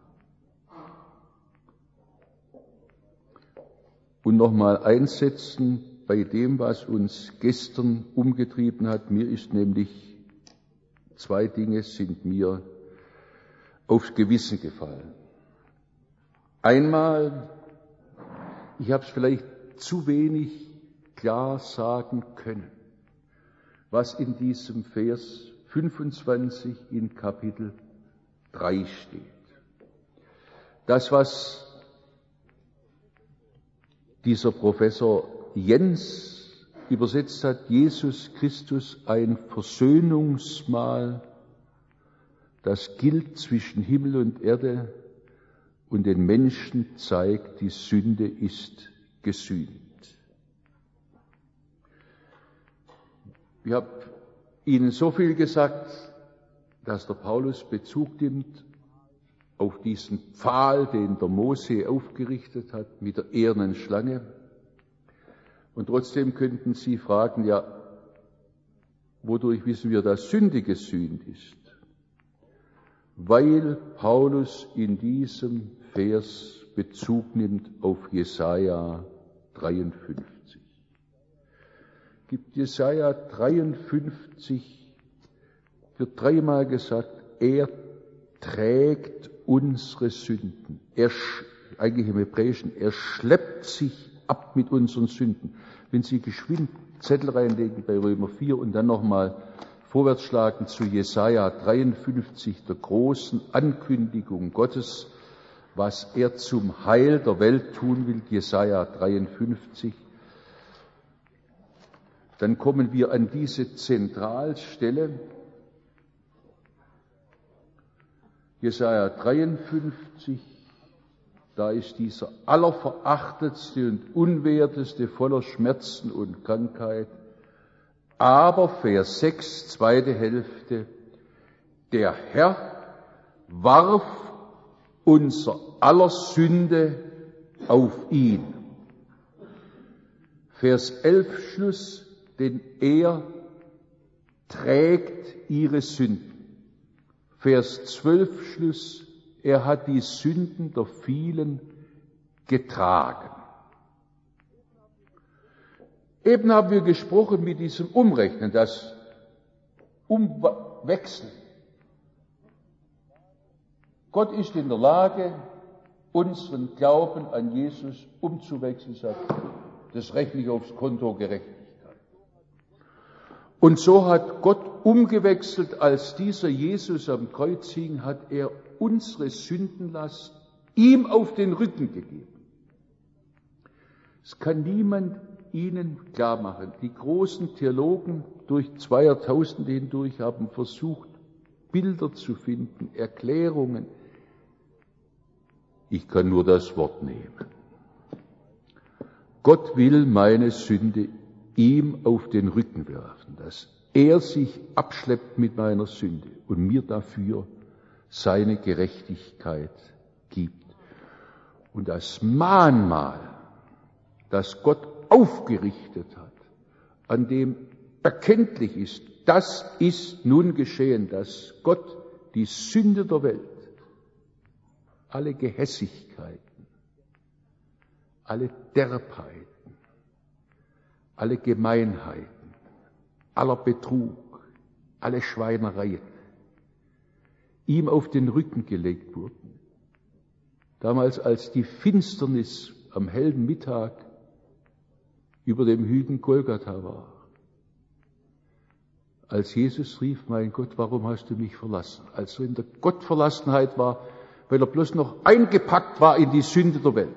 Und nochmal einsetzen bei dem, was uns gestern umgetrieben hat. Mir ist nämlich, zwei Dinge sind mir aufs Gewissen gefallen. Einmal, ich habe es vielleicht zu wenig klar sagen können, was in diesem Vers fünfundzwanzig in Kapitel drei steht. Das, was dieser Professor Jens übersetzt hat: Jesus Christus, ein Versöhnungsmahl, das gilt zwischen Himmel und Erde und den Menschen zeigt, die Sünde ist gesühnt. Ich habe Ihnen so viel gesagt, dass der Paulus Bezug nimmt auf diesen Pfahl, den der Mose aufgerichtet hat, mit der ehernen Schlange. Und trotzdem könnten Sie fragen: Ja, wodurch wissen wir, dass Sünde gesühnt ist? Weil Paulus in diesem Vers Bezug nimmt auf Jesaja dreiundfünfzig. gibt Jesaja dreiundfünfzig, wird dreimal gesagt, er trägt unsere Sünden. Er, eigentlich im Hebräischen, er schleppt sich ab mit unseren Sünden. Wenn Sie geschwind Zettel reinlegen bei Römer vier und dann nochmal vorwärts schlagen zu Jesaja dreiundfünfzig, der großen Ankündigung Gottes, was er zum Heil der Welt tun will, Jesaja dreiundfünfzig, dann kommen wir an diese Zentralstelle, Jesaja dreiundfünfzig, da ist dieser allerverachtetste und unwerteste voller Schmerzen und Krankheit. Aber Vers sechs, zweite Hälfte, der Herr warf unser aller Sünde auf ihn. Vers elf Schluss, denn er trägt ihre Sünden. Vers zwölf Schluss, er hat die Sünden der vielen getragen. Eben haben wir gesprochen mit diesem Umrechnen, das Umwechseln. Gott ist in der Lage, unseren Glauben an Jesus umzuwechseln, sagt, das rechne ich aufs Konto Gerechtigkeit. Und so hat Gott umgewechselt, als dieser Jesus am Kreuz hing, hat er unsere Sündenlast ihm auf den Rücken gegeben. Es kann niemand Ihnen klar machen. Die großen Theologen durch zwei Jahrtausende hindurch haben versucht, Bilder zu finden, Erklärungen. Ich kann nur das Wort nehmen. Gott will meine Sünde ihm auf den Rücken werfen, dass er sich abschleppt mit meiner Sünde und mir dafür seine Gerechtigkeit gibt. Und das Mahnmal, das Gott aufgerichtet hat, an dem erkenntlich ist, das ist nun geschehen, dass Gott die Sünde der Welt, alle Gehässigkeiten, alle Derbheiten, alle Gemeinheiten, aller Betrug, alle Schweinereien ihm auf den Rücken gelegt wurden. Damals, als die Finsternis am hellen Mittag über dem Hügel Golgatha war, als Jesus rief, mein Gott, warum hast du mich verlassen? Als er in der Gottverlassenheit war, weil er bloß noch eingepackt war in die Sünde der Welt.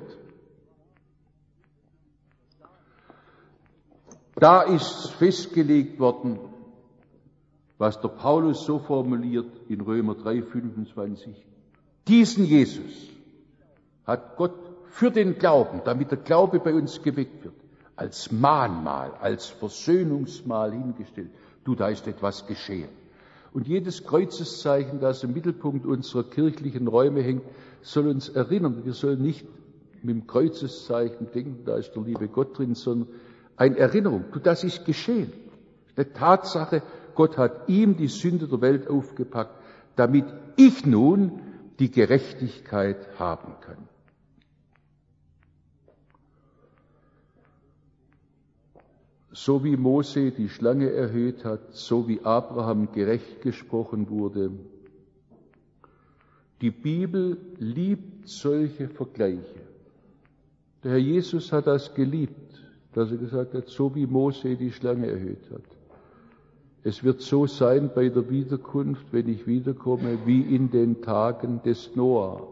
Da ist festgelegt worden, was der Paulus so formuliert in Römer drei, fünfundzwanzig. Diesen Jesus hat Gott für den Glauben, damit der Glaube bei uns geweckt wird, als Mahnmal, als Versöhnungsmal hingestellt. Du, da ist etwas geschehen. Und jedes Kreuzeszeichen, das im Mittelpunkt unserer kirchlichen Räume hängt, soll uns erinnern. Wir sollen nicht mit dem Kreuzeszeichen denken, da ist der liebe Gott drin, sondern eine Erinnerung. Du, das ist geschehen. Eine Tatsache, Gott hat ihm die Sünde der Welt aufgepackt, damit ich nun die Gerechtigkeit haben kann. So wie Mose die Schlange erhöht hat, so wie Abraham gerecht gesprochen wurde. Die Bibel liebt solche Vergleiche. Der Herr Jesus hat das geliebt, dass er gesagt hat, so wie Mose die Schlange erhöht hat. Es wird so sein bei der Wiederkunft, wenn ich wiederkomme, wie in den Tagen des Noah.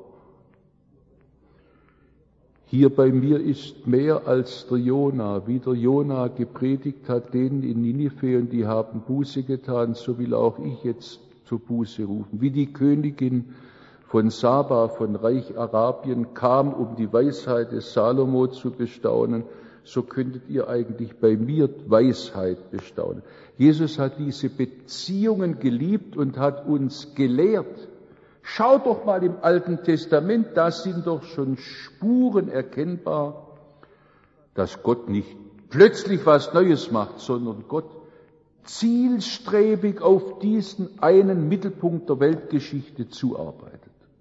Hier bei mir ist mehr als der Jona. Wie der Jona gepredigt hat, denen in Ninive, und die haben Buße getan, so will auch ich jetzt zur Buße rufen. Wie die Königin von Saba, von Reich Arabien, kam, um die Weisheit des Salomo zu bestaunen, so könntet ihr eigentlich bei mir Weisheit bestaunen. Jesus hat diese Beziehungen geliebt und hat uns gelehrt. Schaut doch mal im Alten Testament, da sind doch schon Spuren erkennbar, dass Gott nicht plötzlich was Neues macht, sondern Gott zielstrebig auf diesen einen Mittelpunkt der Weltgeschichte zuarbeitet.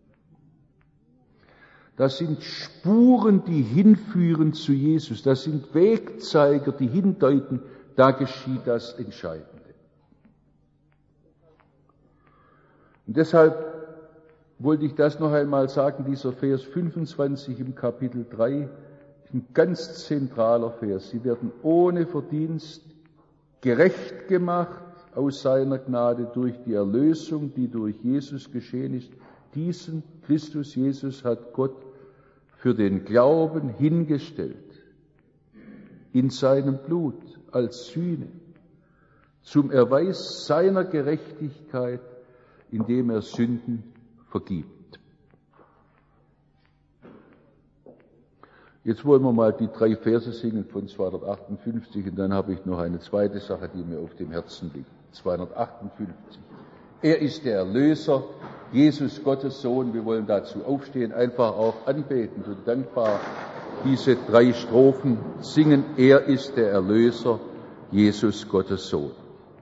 Das sind Spuren, die hinführen zu Jesus. Das sind Wegzeiger, die hindeuten, Da geschieht das Entscheidende. Und deshalb wollte ich das noch einmal sagen, dieser Vers fünfundzwanzig im Kapitel drei ist ein ganz zentraler Vers. Sie werden ohne Verdienst gerecht gemacht aus seiner Gnade durch die Erlösung, die durch Jesus geschehen ist. Diesen Christus Jesus hat Gott für den Glauben hingestellt, in seinem Blut als Sühne, zum Erweis seiner Gerechtigkeit, indem er Sünden vergibt. Jetzt wollen wir mal die drei Verse singen von zweihundertachtundfünfzig und dann habe ich noch eine zweite Sache, die mir auf dem Herzen liegt. zweihundertachtundfünfzig. Er ist der Erlöser, Jesus Gottes Sohn. Wir wollen dazu aufstehen, einfach auch anbetend und dankbar diese drei Strophen singen. Er ist der Erlöser, Jesus Gottes Sohn.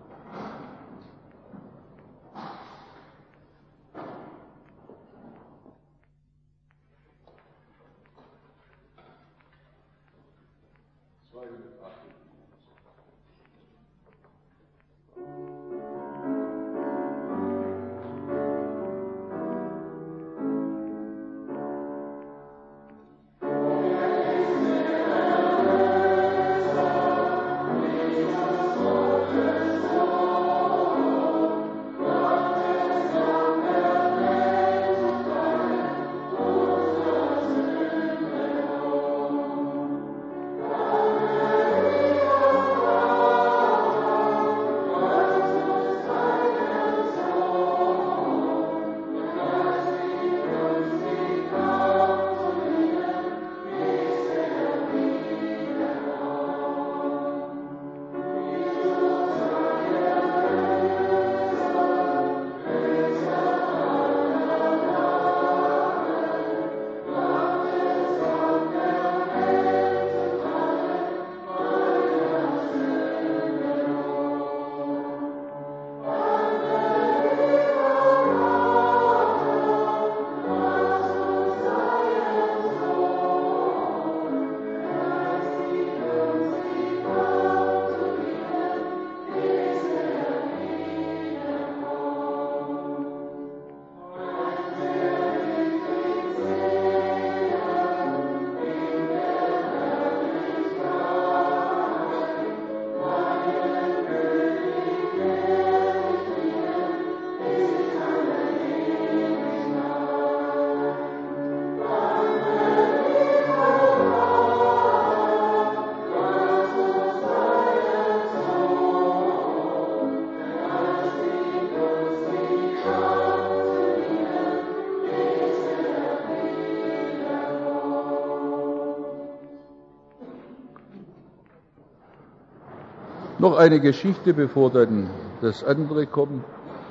Noch eine Geschichte, bevor dann das andere kommt.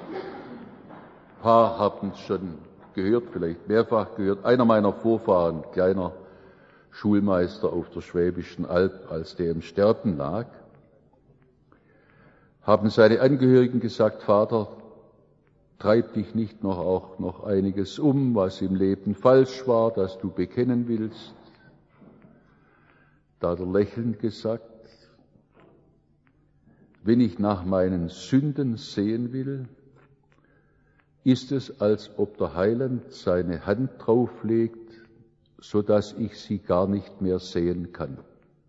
Ein paar haben es schon gehört, vielleicht mehrfach gehört. Einer meiner Vorfahren, kleiner Schulmeister auf der Schwäbischen Alb, als der im Sterben lag, haben seine Angehörigen gesagt: Vater, treib dich nicht noch auch noch einiges um, was im Leben falsch war, das du bekennen willst. Da hat er lächelnd gesagt: Wenn ich nach meinen Sünden sehen will, ist es, als ob der Heiland seine Hand drauflegt, so dass ich sie gar nicht mehr sehen kann.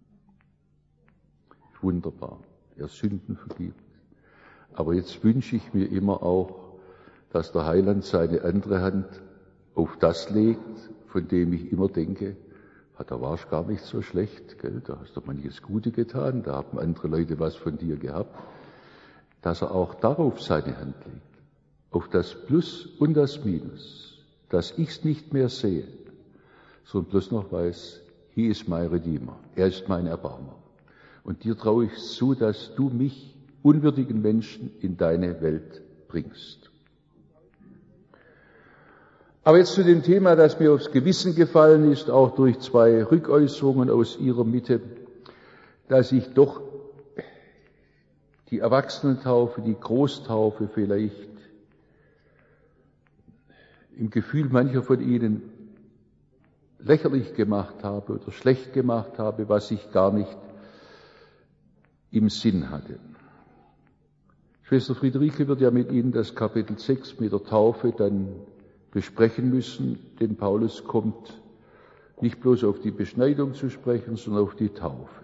Wunderbar, er Sünden vergibt. Aber jetzt wünsche ich mir immer auch, dass der Heiland seine andere Hand auf das legt, von dem ich immer denke, da warst du gar nicht so schlecht, gell? Da hast du manches Gute getan, da haben andere Leute was von dir gehabt, dass er auch darauf seine Hand legt, auf das Plus und das Minus, dass ich es nicht mehr sehe, sondern bloß noch weiß, he is my Redeemer, er ist mein Erbarmer. Und dir traue ich zu, dass du mich, unwürdigen Menschen, in deine Welt bringst. Aber jetzt zu dem Thema, das mir aufs Gewissen gefallen ist, auch durch zwei Rückäußerungen aus Ihrer Mitte, dass ich doch die Erwachsenentaufe, die Großtaufe vielleicht im Gefühl mancher von Ihnen lächerlich gemacht habe oder schlecht gemacht habe, was ich gar nicht im Sinn hatte. Schwester Friederike wird ja mit Ihnen das Kapitel sechs mit der Taufe dann besprechen müssen, denn Paulus kommt nicht bloß auf die Beschneidung zu sprechen, sondern auf die Taufe.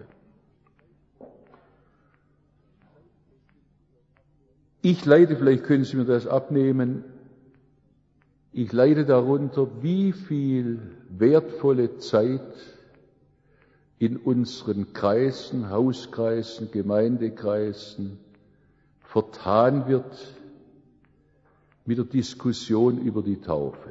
Ich leide, vielleicht können Sie mir das abnehmen, ich leide darunter, wie viel wertvolle Zeit in unseren Kreisen, Hauskreisen, Gemeindekreisen vertan wird mit der Diskussion über die Taufe.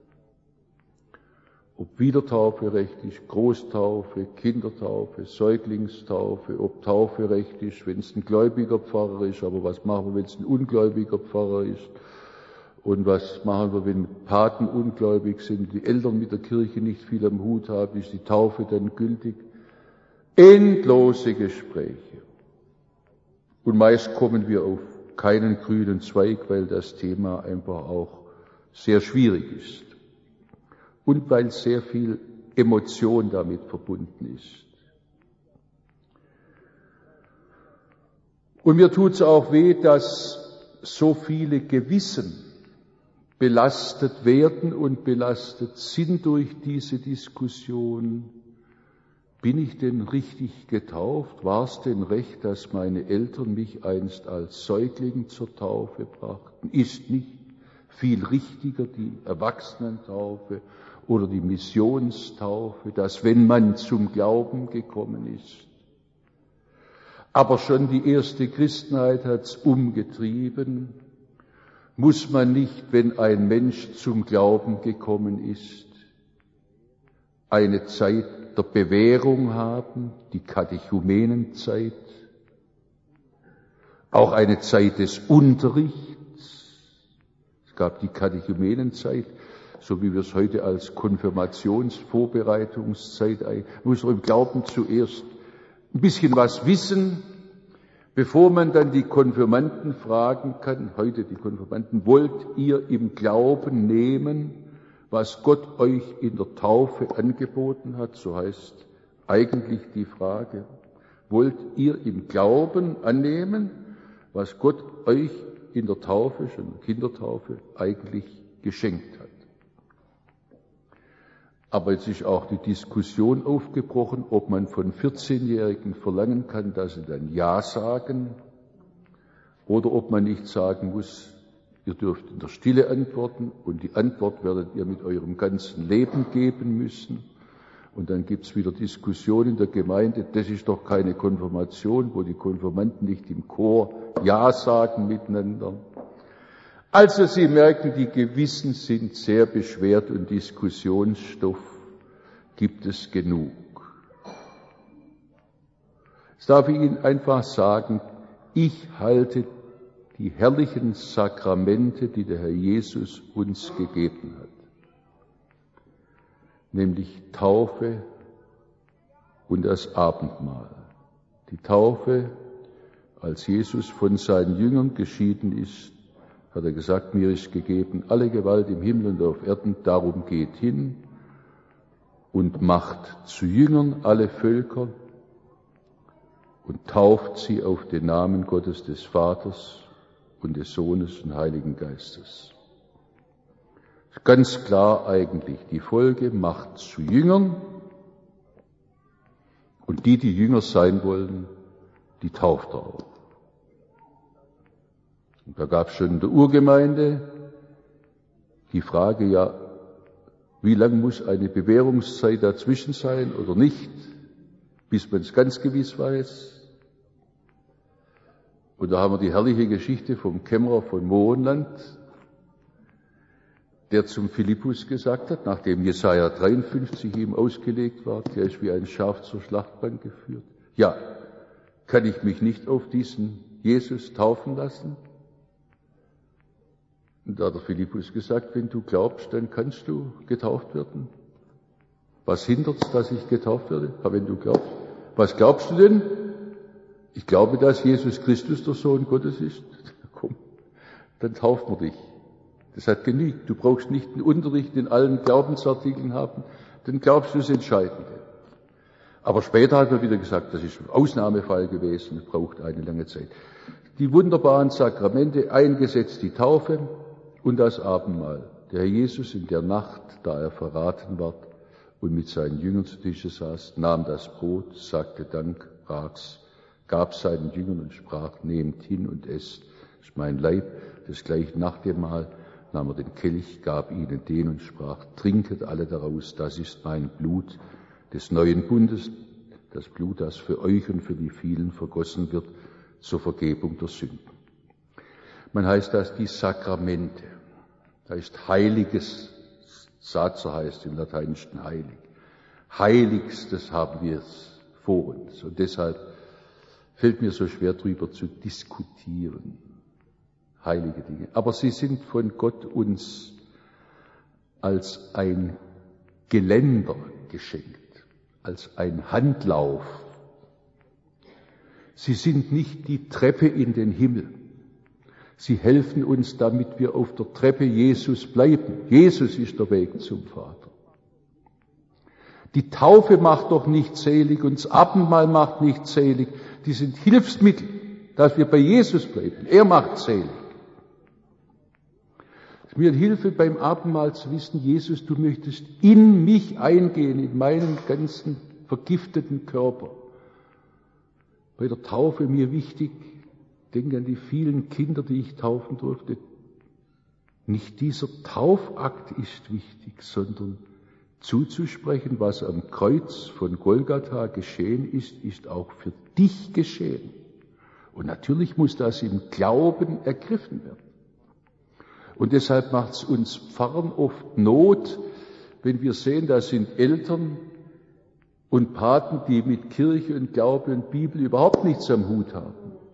Ob Wiedertaufe recht ist, Großtaufe, Kindertaufe, Säuglingstaufe, ob Taufe recht ist, wenn es ein gläubiger Pfarrer ist, aber was machen wir, wenn es ein ungläubiger Pfarrer ist? Und was machen wir, wenn Paten ungläubig sind, die Eltern mit der Kirche nicht viel am Hut haben, ist die Taufe dann gültig? Endlose Gespräche. Und meist kommen wir auf keinen grünen Zweig, weil das Thema einfach auch sehr schwierig ist. Und weil sehr viel Emotion damit verbunden ist. Und mir tut es auch weh, dass so viele Gewissen belastet werden und belastet sind durch diese Diskussion. Bin ich denn richtig getauft? War es denn recht, dass meine Eltern mich einst als Säugling zur Taufe brachten? Ist nicht viel richtiger die Erwachsenentaufe oder die Missionstaufe, dass wenn man zum Glauben gekommen ist, aber schon die erste Christenheit hat's umgetrieben, muss man nicht, wenn ein Mensch zum Glauben gekommen ist, eine Zeit der Bewährung haben, die Katechumenenzeit, auch eine Zeit des Unterrichts. Es gab die Katechumenenzeit, so wie wir es heute als Konfirmationsvorbereitungszeit ein. Man muss im Glauben zuerst ein bisschen was wissen, bevor man dann die Konfirmanden fragen kann, heute die Konfirmanden, wollt ihr im Glauben nehmen, was Gott euch in der Taufe angeboten hat? So heißt eigentlich die Frage, wollt ihr im Glauben annehmen, was Gott euch in der Taufe, schon in der Kindertaufe, eigentlich geschenkt hat? Aber jetzt ist auch die Diskussion aufgebrochen, ob man von vierzehnjährigen verlangen kann, dass sie dann Ja sagen, oder ob man nicht sagen muss, ihr dürft in der Stille antworten und die Antwort werdet ihr mit eurem ganzen Leben geben müssen. Und dann gibt's wieder Diskussionen in der Gemeinde, das ist doch keine Konfirmation, wo die Konfirmanden nicht im Chor Ja sagen miteinander. Also Sie merken, die Gewissen sind sehr beschwert und Diskussionsstoff gibt es genug. Jetzt darf ich Ihnen einfach sagen, ich halte die herrlichen Sakramente, die der Herr Jesus uns gegeben hat, nämlich Taufe und das Abendmahl. Die Taufe, als Jesus von seinen Jüngern geschieden ist, hat er gesagt, mir ist gegeben alle Gewalt im Himmel und auf Erden, darum geht hin und macht zu Jüngern alle Völker und tauft sie auf den Namen Gottes des Vaters und des Sohnes und Heiligen Geistes. Ganz klar eigentlich die Folge, macht zu Jüngern und die, die Jünger sein wollen, die tauft er auch. Und da gab es schon in der Urgemeinde die Frage, ja, wie lang muss eine Bewährungszeit dazwischen sein oder nicht, bis man es ganz gewiss weiß. Und da haben wir die herrliche Geschichte vom Kämmerer von Mohenland, der zum Philippus gesagt hat, nachdem Jesaja dreiundfünfzig ihm ausgelegt war, der ist wie ein Schaf zur Schlachtbank geführt. Ja, kann ich mich nicht auf diesen Jesus taufen lassen? Und da hat der Philippus gesagt, wenn du glaubst, dann kannst du getauft werden. Was hindert's, dass ich getauft werde? Aber wenn du glaubst. Was glaubst du denn? Ich glaube, dass Jesus Christus der Sohn Gottes ist. Komm, dann tauft man dich. Das hat genügt. Du brauchst nicht einen Unterricht in allen Glaubensartikeln haben, dann glaubst du das Entscheidende. Aber später hat man wieder gesagt, das ist ein Ausnahmefall gewesen, braucht eine lange Zeit. Die wunderbaren Sakramente, eingesetzt die Taufe und das Abendmahl. Der Herr Jesus in der Nacht, da er verraten ward und mit seinen Jüngern zu Tische saß, nahm das Brot, sagte Dank, brach's, gab seinen Jüngern und sprach, nehmt hin und esst, das ist mein Leib. Das gleich nach dem Mahl nahm er den Kelch, gab ihnen den und sprach, trinket alle daraus, das ist mein Blut des neuen Bundes, das Blut, das für euch und für die vielen vergossen wird, zur Vergebung der Sünden. Man heißt das die Sakramente. Da ist Heiliges, Sacer heißt im Lateinischen heilig. Heiligstes haben wir es vor uns. Und deshalb fällt mir so schwer drüber zu diskutieren. Heilige Dinge. Aber sie sind von Gott uns als ein Geländer geschenkt, als ein Handlauf. Sie sind nicht die Treppe in den Himmel. Sie helfen uns, damit wir auf der Treppe Jesus bleiben. Jesus ist der Weg zum Vater. Die Taufe macht doch nicht selig und das Abendmahl macht nicht selig. Die sind Hilfsmittel, dass wir bei Jesus bleiben. Er macht selig. Es ist mir eine Hilfe beim Abendmahl zu wissen, Jesus, du möchtest in mich eingehen, in meinen ganzen vergifteten Körper. Bei der Taufe mir wichtig, denke an die vielen Kinder, die ich taufen durfte. Nicht dieser Taufakt ist wichtig, sondern zuzusprechen, was am Kreuz von Golgatha geschehen ist, ist auch für dich geschehen. Und natürlich muss das im Glauben ergriffen werden. Und deshalb macht es uns Pfarrern oft Not, wenn wir sehen, da sind Eltern und Paten, die mit Kirche und Glaube und Bibel überhaupt nichts am Hut haben.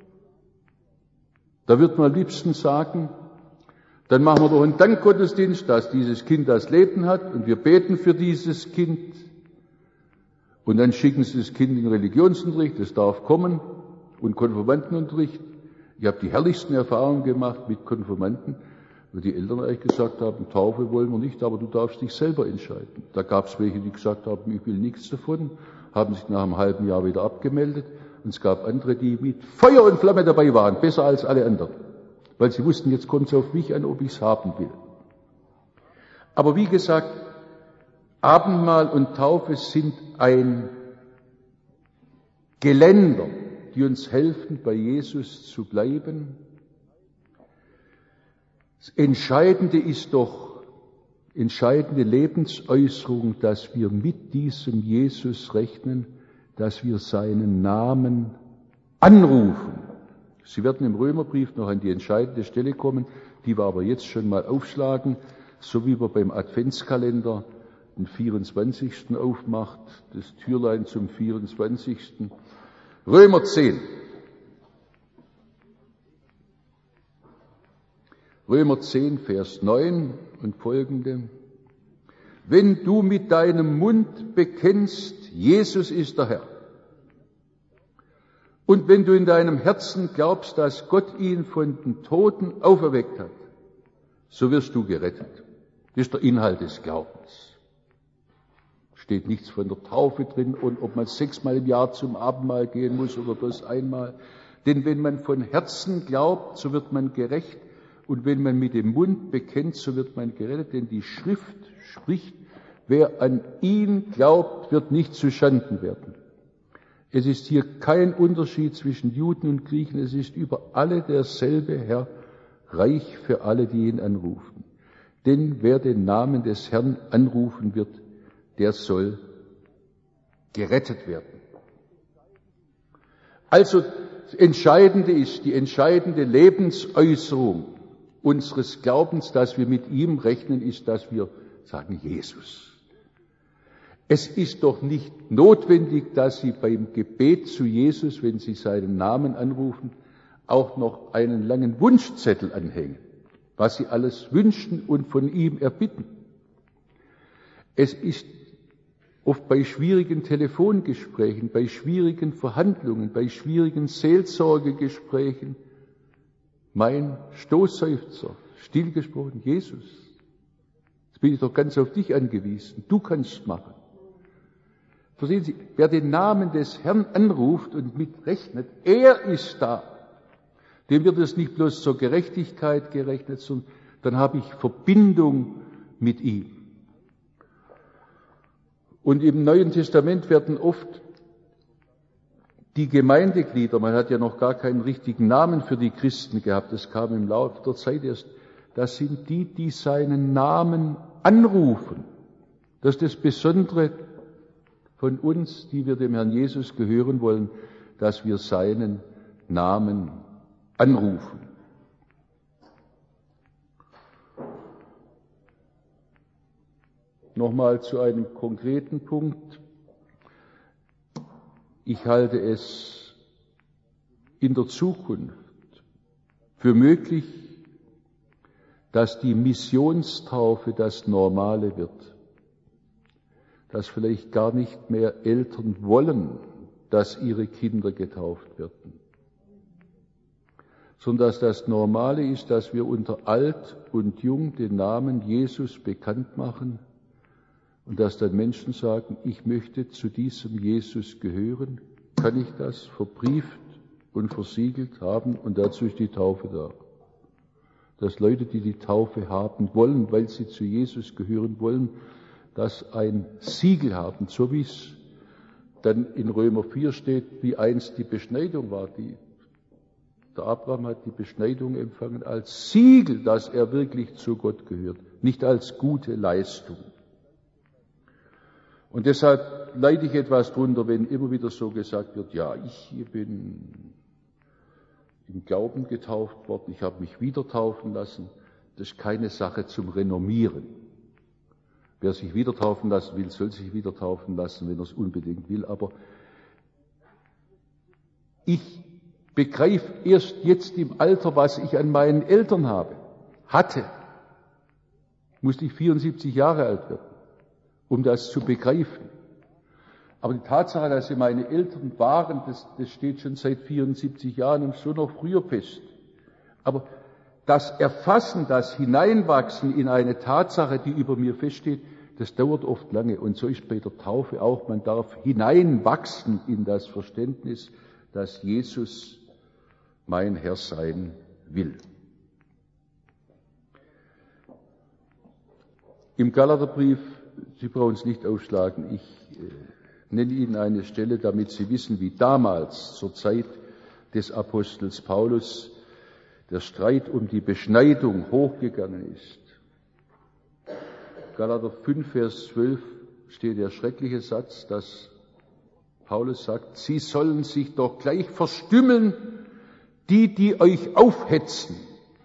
Da wird man am liebsten sagen, dann machen wir doch einen Dankgottesdienst, dass dieses Kind das Leben hat und wir beten für dieses Kind. Und dann schicken sie das Kind in den Religionsunterricht, das darf kommen, und Konfirmandenunterricht. Ich habe die herrlichsten Erfahrungen gemacht mit Konfirmanden, wo die Eltern eigentlich gesagt haben, Taufe wollen wir nicht, aber du darfst dich selber entscheiden. Da gab es welche, die gesagt haben, ich will nichts davon, haben sich nach einem halben Jahr wieder abgemeldet. Und es gab andere, die mit Feuer und Flamme dabei waren, besser als alle anderen. Weil sie wussten, jetzt kommt es auf mich an, ob ich es haben will. Aber wie gesagt, Abendmahl und Taufe sind ein Geländer, die uns helfen, bei Jesus zu bleiben. Das Entscheidende ist doch, entscheidende Lebensäußerung, dass wir mit diesem Jesus rechnen, dass wir seinen Namen anrufen. Sie werden im Römerbrief noch an die entscheidende Stelle kommen, die wir aber jetzt schon mal aufschlagen, so wie man beim Adventskalender den vierundzwanzigsten aufmacht, das Türlein zum vierundzwanzigsten Römer zehn. Römer zehn, Vers neun und folgende. Wenn du mit deinem Mund bekennst, Jesus ist der Herr, und wenn du in deinem Herzen glaubst, dass Gott ihn von den Toten auferweckt hat, so wirst du gerettet. Das ist der Inhalt des Glaubens. Steht nichts von der Taufe drin und ob man sechsmal im Jahr zum Abendmahl gehen muss oder bloß einmal. Denn wenn man von Herzen glaubt, so wird man gerecht. Und wenn man mit dem Mund bekennt, so wird man gerettet. Denn die Schrift spricht, wer an ihn glaubt, wird nicht zu Schanden werden. Es ist hier kein Unterschied zwischen Juden und Griechen. Es ist über alle derselbe Herr, reich für alle, die ihn anrufen. Denn wer den Namen des Herrn anrufen wird, der soll gerettet werden. Also das Entscheidende ist, die entscheidende Lebensäußerung unseres Glaubens, dass wir mit ihm rechnen, ist, dass wir sagen, Jesus. Es ist doch nicht notwendig, dass Sie beim Gebet zu Jesus, wenn Sie seinen Namen anrufen, auch noch einen langen Wunschzettel anhängen, was Sie alles wünschen und von ihm erbitten. Es ist oft bei schwierigen Telefongesprächen, bei schwierigen Verhandlungen, bei schwierigen Seelsorgegesprächen mein Stoßseufzer, stillgesprochen, Jesus, jetzt bin ich doch ganz auf dich angewiesen, du kannst es machen. Verstehen Sie, wer den Namen des Herrn anruft und mitrechnet, er ist da. Dem wird es nicht bloß zur Gerechtigkeit gerechnet, sondern dann habe ich Verbindung mit ihm. Und im Neuen Testament werden oft die Gemeindeglieder, man hat ja noch gar keinen richtigen Namen für die Christen gehabt, das kam im Laufe der Zeit erst, das sind die, die seinen Namen anrufen. Das ist das Besondere von uns, die wir dem Herrn Jesus gehören wollen, dass wir seinen Namen anrufen. Nochmal zu einem konkreten Punkt. Ich halte es in der Zukunft für möglich, dass die Missionstaufe das Normale wird. Dass vielleicht gar nicht mehr Eltern wollen, dass ihre Kinder getauft werden, sondern dass das Normale ist, dass wir unter Alt und Jung den Namen Jesus bekannt machen und dass dann Menschen sagen, ich möchte zu diesem Jesus gehören, kann ich das verbrieft und versiegelt haben und dazu ist die Taufe da. Dass Leute, die die Taufe haben wollen, weil sie zu Jesus gehören wollen, das ein Siegel haben, so wie es dann in Römer vier steht, wie einst die Beschneidung war. Die, der Abraham hat die Beschneidung empfangen als Siegel, dass er wirklich zu Gott gehört, nicht als gute Leistung. Und deshalb leide ich etwas drunter, wenn immer wieder so gesagt wird, ja, ich bin im Glauben getauft worden, ich habe mich wieder taufen lassen. Das ist keine Sache zum Renommieren. Wer sich wieder taufen lassen will, soll sich wieder taufen lassen, wenn er es unbedingt will. Aber ich begreife erst jetzt im Alter, was ich an meinen Eltern habe, hatte. Musste ich vierundsiebzig Jahre alt werden, um das zu begreifen. Aber die Tatsache, dass sie meine Eltern waren, das, das steht schon seit vierundsiebzig Jahren und schon noch früher fest. Aber das Erfassen, das Hineinwachsen in eine Tatsache, die über mir feststeht, das dauert oft lange. Und so ist bei der Taufe auch, man darf hineinwachsen in das Verständnis, dass Jesus mein Herr sein will. Im Galaterbrief, Sie brauchen es nicht aufschlagen, ich äh, nenne Ihnen eine Stelle, damit Sie wissen, wie damals zur Zeit des Apostels Paulus der Streit um die Beschneidung hochgegangen ist. Galater fünf, Vers zwölf steht der schreckliche Satz, dass Paulus sagt, Sie sollen sich doch gleich verstümmeln, die, die euch aufhetzen.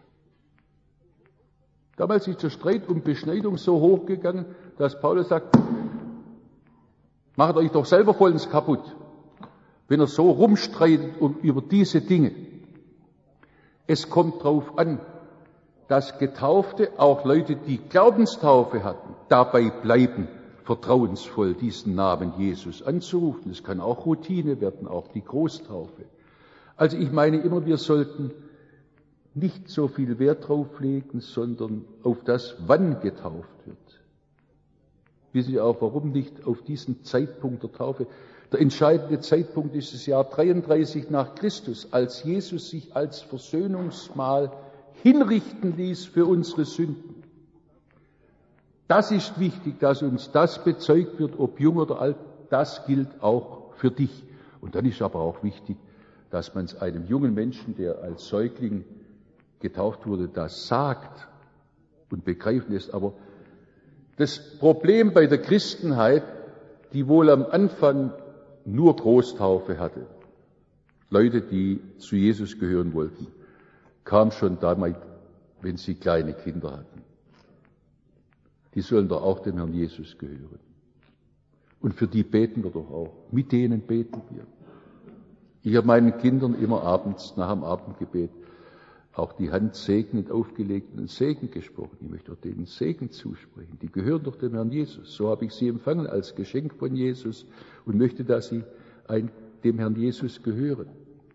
Damals ist der Streit um Beschneidung so hochgegangen, dass Paulus sagt, macht euch doch selber vollends kaputt, wenn ihr so rumstreitet um, über diese Dinge. Es kommt darauf an, dass Getaufte, auch Leute, die Glaubenstaufe hatten, dabei bleiben, vertrauensvoll diesen Namen Jesus anzurufen. Es kann auch Routine werden, auch die Großtaufe. Also ich meine immer, wir sollten nicht so viel Wert drauf legen, sondern auf das, wann getauft wird. Wissen Sie auch, warum nicht auf diesen Zeitpunkt der Taufe? Der entscheidende Zeitpunkt ist das Jahr dreiunddreißig nach Christus, als Jesus sich als Versöhnungsmahl hinrichten ließ für unsere Sünden. Das ist wichtig, dass uns das bezeugt wird, ob jung oder alt, das gilt auch für dich. Und dann ist aber auch wichtig, dass man es einem jungen Menschen, der als Säugling getauft wurde, das sagt und begreifen lässt. Aber das Problem bei der Christenheit, die wohl am Anfang nur Großtaufe hatte, Leute, die zu Jesus gehören wollten, kam schon damit, wenn sie kleine Kinder hatten. Die sollen doch auch dem Herrn Jesus gehören. Und für die beten wir doch auch. Mit denen beten wir. Ich habe meinen Kindern immer abends, nach dem Abendgebet, auch die Hand segnend aufgelegt und Segen gesprochen. Ich möchte auch denen Segen zusprechen. Die gehören doch dem Herrn Jesus. So habe ich sie empfangen als Geschenk von Jesus und möchte, dass sie ein, dem Herrn Jesus gehören.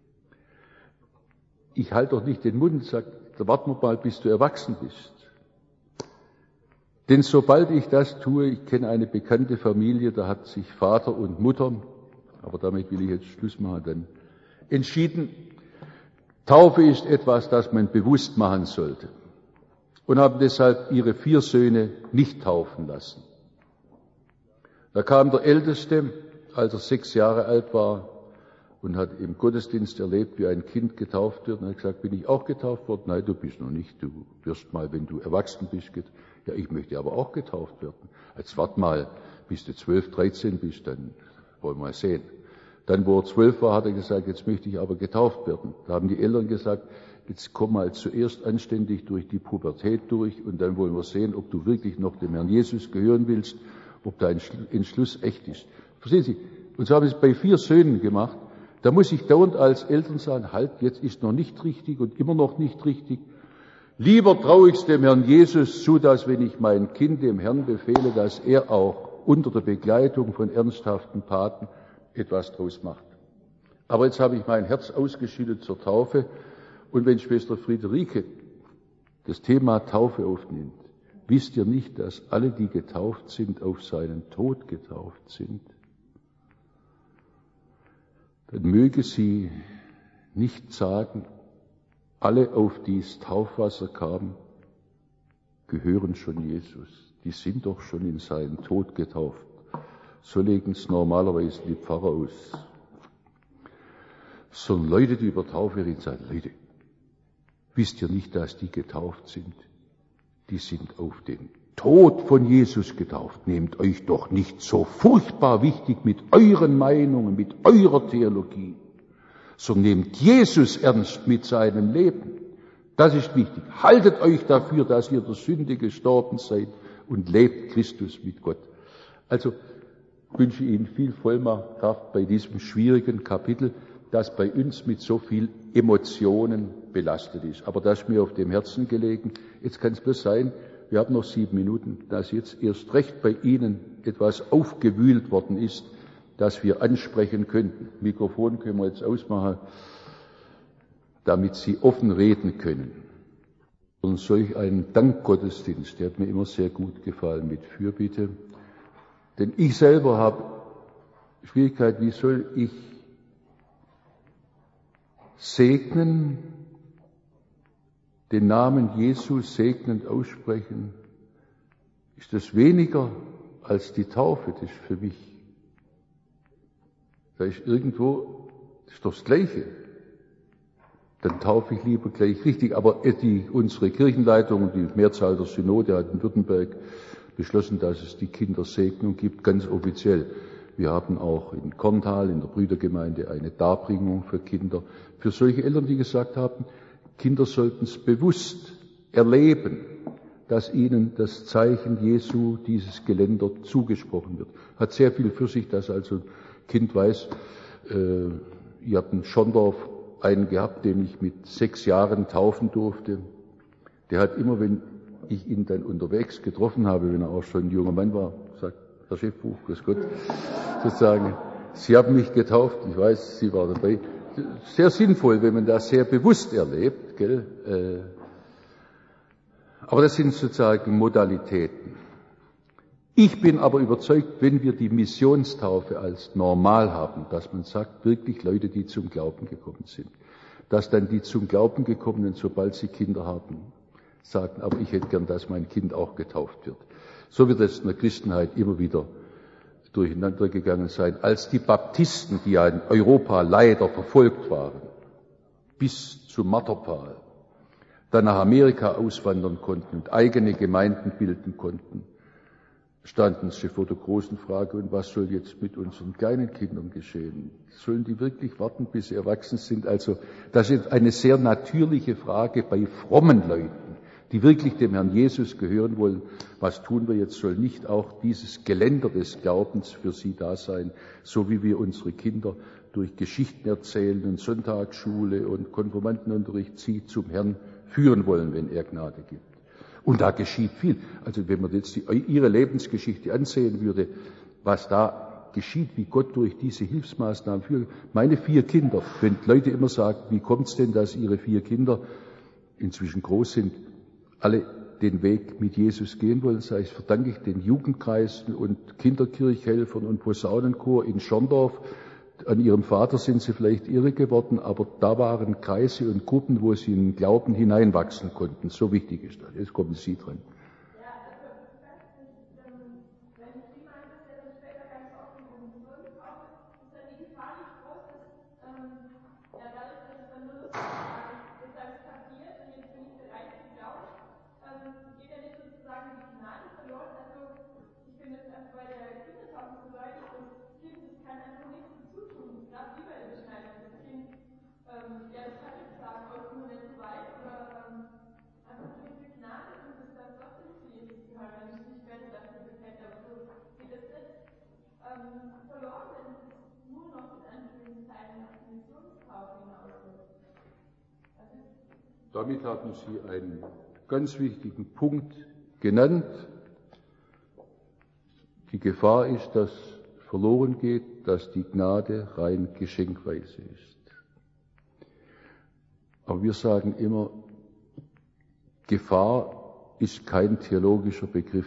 Ich halte doch nicht den Mund und sage, da warten wir mal, bis du erwachsen bist. Denn sobald ich das tue, ich kenne eine bekannte Familie, da hat sich Vater und Mutter, aber damit will ich jetzt Schluss machen, dann entschieden, Taufe ist etwas, das man bewusst machen sollte, und haben deshalb ihre vier Söhne nicht taufen lassen. Da kam der Älteste, als er sechs Jahre alt war, und hat im Gottesdienst erlebt, wie ein Kind getauft wird, und hat gesagt, bin ich auch getauft worden? Nein, du bist noch nicht, du wirst mal, wenn du erwachsen bist, get- ja, ich möchte aber auch getauft werden. Jetzt wart mal, bis du zwölf, dreizehn bist, dann wollen wir mal sehen. Dann, wo er zwölf war, hat er gesagt, jetzt möchte ich aber getauft werden. Da haben die Eltern gesagt, jetzt komm mal zuerst anständig durch die Pubertät durch, und dann wollen wir sehen, ob du wirklich noch dem Herrn Jesus gehören willst, ob dein Entschluss echt ist. Verstehen Sie? Und so haben sie es bei vier Söhnen gemacht. Da muss ich dauernd als Eltern sagen, halt, jetzt ist noch nicht richtig und immer noch nicht richtig. Lieber traue ich es dem Herrn Jesus zu, dass, wenn ich mein Kind dem Herrn befehle, dass er auch unter der Begleitung von ernsthaften Paten etwas draus macht. Aber jetzt habe ich mein Herz ausgeschüttet zur Taufe, und wenn Schwester Friederike das Thema Taufe aufnimmt, wisst ihr nicht, dass alle, die getauft sind, auf seinen Tod getauft sind? Dann möge sie nicht sagen, alle, auf die das Taufwasser kam, gehören schon Jesus. Die sind doch schon in seinen Tod getauft. So legen es normalerweise die Pfarrer aus. Sondern Leute, die über Taufe reden, sagen, Leute, wisst ihr nicht, dass die getauft sind? Die sind auf den Tod von Jesus getauft. Nehmt euch doch nicht so furchtbar wichtig mit euren Meinungen, mit eurer Theologie, sondern nehmt Jesus ernst mit seinem Leben. Das ist wichtig. Haltet euch dafür, dass ihr der Sünde gestorben seid, und lebt Christus mit Gott. Also wünsche ich Ihnen viel Vollmacht bei diesem schwierigen Kapitel, das bei uns mit so viel Emotionen belastet ist. Aber das ist mir auf dem Herzen gelegen. Jetzt kann es bloß sein, wir haben noch sieben Minuten, dass jetzt erst recht bei Ihnen etwas aufgewühlt worden ist, das wir ansprechen könnten. Mikrofon können wir jetzt ausmachen, damit Sie offen reden können. Und solch einen Dankgottesdienst, der hat mir immer sehr gut gefallen, mit Fürbitte. Denn ich selber habe Schwierigkeit, wie soll ich segnen, den Namen Jesus segnend aussprechen? Ist das weniger als die Taufe? Das ist für mich, da ist irgendwo, das ist doch das Gleiche. Dann taufe ich lieber gleich richtig. Aber die, unsere Kirchenleitung und die Mehrzahl der Synode hat in Württemberg beschlossen, dass es die Kindersegnung gibt, ganz offiziell. Wir haben auch in Korntal, in der Brüdergemeinde, eine Darbringung für Kinder. Für solche Eltern, die gesagt haben, Kinder sollten es bewusst erleben, dass ihnen das Zeichen Jesu, dieses Geländer, zugesprochen wird. Hat sehr viel für sich, dass also ein Kind weiß, äh, ihr habt in Schondorf einen gehabt, den ich mit sechs Jahren taufen durfte. Der hat immer, wenn ich ihn dann unterwegs getroffen habe, wenn er auch schon ein junger Mann war, sagt, Herr Schiffbuch, grüß Gott, sozusagen, Sie haben mich getauft, ich weiß, Sie waren dabei. Sehr sinnvoll, wenn man das sehr bewusst erlebt, gell? Aber das sind sozusagen Modalitäten. Ich bin aber überzeugt, wenn wir die Missionstaufe als normal haben, dass man sagt, wirklich Leute, die zum Glauben gekommen sind, dass dann die zum Glauben gekommenen, sobald sie Kinder haben, sagen, aber ich hätte gern, dass mein Kind auch getauft wird. So wird es in der Christenheit immer wieder durcheinander gegangen sein, als die Baptisten, die ja in Europa leider verfolgt waren, bis zum Marterpfahl, dann nach Amerika auswandern konnten und eigene Gemeinden bilden konnten, standen sie vor der großen Frage, und was soll jetzt mit unseren kleinen Kindern geschehen? Sollen die wirklich warten, bis sie erwachsen sind? Also das ist eine sehr natürliche Frage bei frommen Leuten, die wirklich dem Herrn Jesus gehören wollen. Was tun wir jetzt? Soll nicht auch dieses Geländer des Glaubens für sie da sein, so wie wir unsere Kinder durch Geschichten erzählen und Sonntagsschule und Konfirmandenunterricht sie zum Herrn führen wollen, wenn er Gnade gibt? Und da geschieht viel. Also wenn man jetzt die, ihre Lebensgeschichte ansehen würde, was da geschieht, wie Gott durch diese Hilfsmaßnahmen führt. Meine vier Kinder, wenn Leute immer sagen, wie kommt es denn, dass ihre vier Kinder inzwischen groß sind, alle den Weg mit Jesus gehen wollen. Das verdanke ich den Jugendkreisen und Kinderkirchhelfern und Posaunenchor in Schorndorf. An ihrem Vater sind sie vielleicht irre geworden, aber da waren Kreise und Gruppen, wo sie in den Glauben hineinwachsen konnten. So wichtig ist das. Jetzt kommen Sie dran. Damit haben Sie einen ganz wichtigen Punkt genannt. Die Gefahr ist, dass verloren geht, dass die Gnade rein geschenkweise ist. Aber wir sagen immer, Gefahr ist kein theologischer Begriff.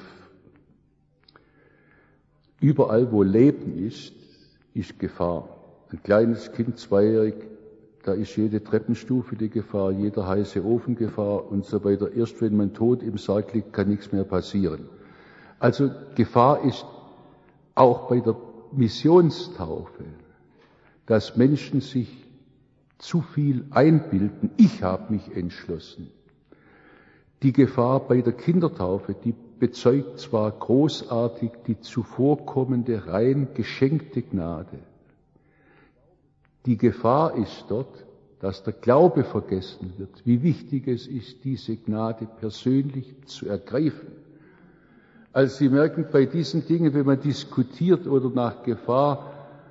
Überall, wo Leben ist, ist Gefahr. Ein kleines Kind, zweijährig, da ist jede Treppenstufe die Gefahr, jeder heiße Ofen Gefahr und so weiter. Erst wenn man tot im Sarg liegt, kann nichts mehr passieren. Also Gefahr ist auch bei der Missionstaufe, dass Menschen sich zu viel einbilden. Ich habe mich entschlossen. Die Gefahr bei der Kindertaufe, die bezeugt zwar großartig die zuvorkommende, rein geschenkte Gnade. Die Gefahr ist dort, dass der Glaube vergessen wird, wie wichtig es ist, diese Gnade persönlich zu ergreifen. Also Sie merken, bei diesen Dingen, wenn man diskutiert oder nach Gefahr,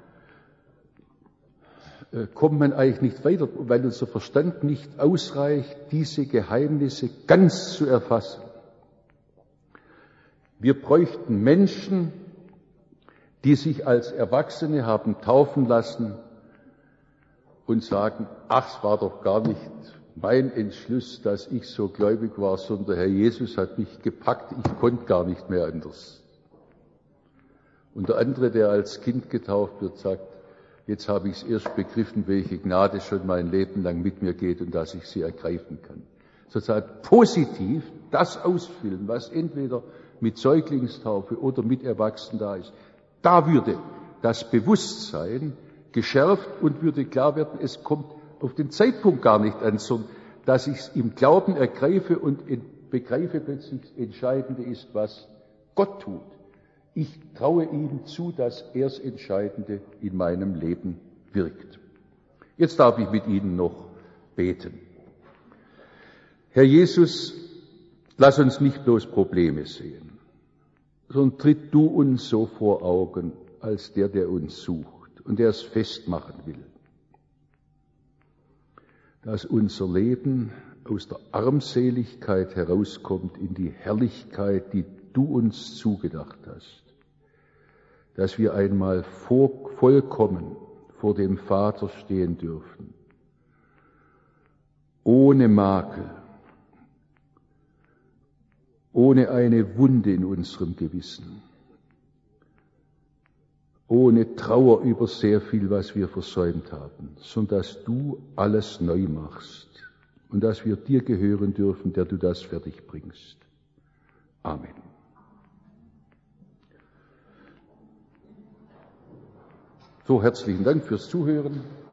äh, kommt man eigentlich nicht weiter, weil unser Verstand nicht ausreicht, diese Geheimnisse ganz zu erfassen. Wir bräuchten Menschen, die sich als Erwachsene haben taufen lassen und sagen, ach, es war doch gar nicht mein Entschluss, dass ich so gläubig war, sondern der Herr Jesus hat mich gepackt, ich konnte gar nicht mehr anders. Und der andere, der als Kind getauft wird, sagt, jetzt habe ich es erst begriffen, welche Gnade schon mein Leben lang mit mir geht und dass ich sie ergreifen kann. Sozusagen positiv das ausfüllen, was entweder mit Säuglingstaufe oder mit Erwachsenen da ist. Da würde das Bewusstsein geschärft und würde klar werden, es kommt auf den Zeitpunkt gar nicht an, sondern dass ich es im Glauben ergreife und begreife plötzlich, das Entscheidende ist, was Gott tut. Ich traue ihm zu, dass er das Entscheidende in meinem Leben wirkt. Jetzt darf ich mit Ihnen noch beten. Herr Jesus, lass uns nicht bloß Probleme sehen, sondern tritt du uns so vor Augen als der, der uns sucht und der es festmachen will, dass unser Leben aus der Armseligkeit herauskommt in die Herrlichkeit, die du uns zugedacht hast, dass wir einmal vor, vollkommen vor dem Vater stehen dürfen, ohne Makel, ohne eine Wunde in unserem Gewissen, ohne Trauer über sehr viel, was wir versäumt haben, sondern dass du alles neu machst und dass wir dir gehören dürfen, der du das fertig bringst. Amen. So, herzlichen Dank fürs Zuhören.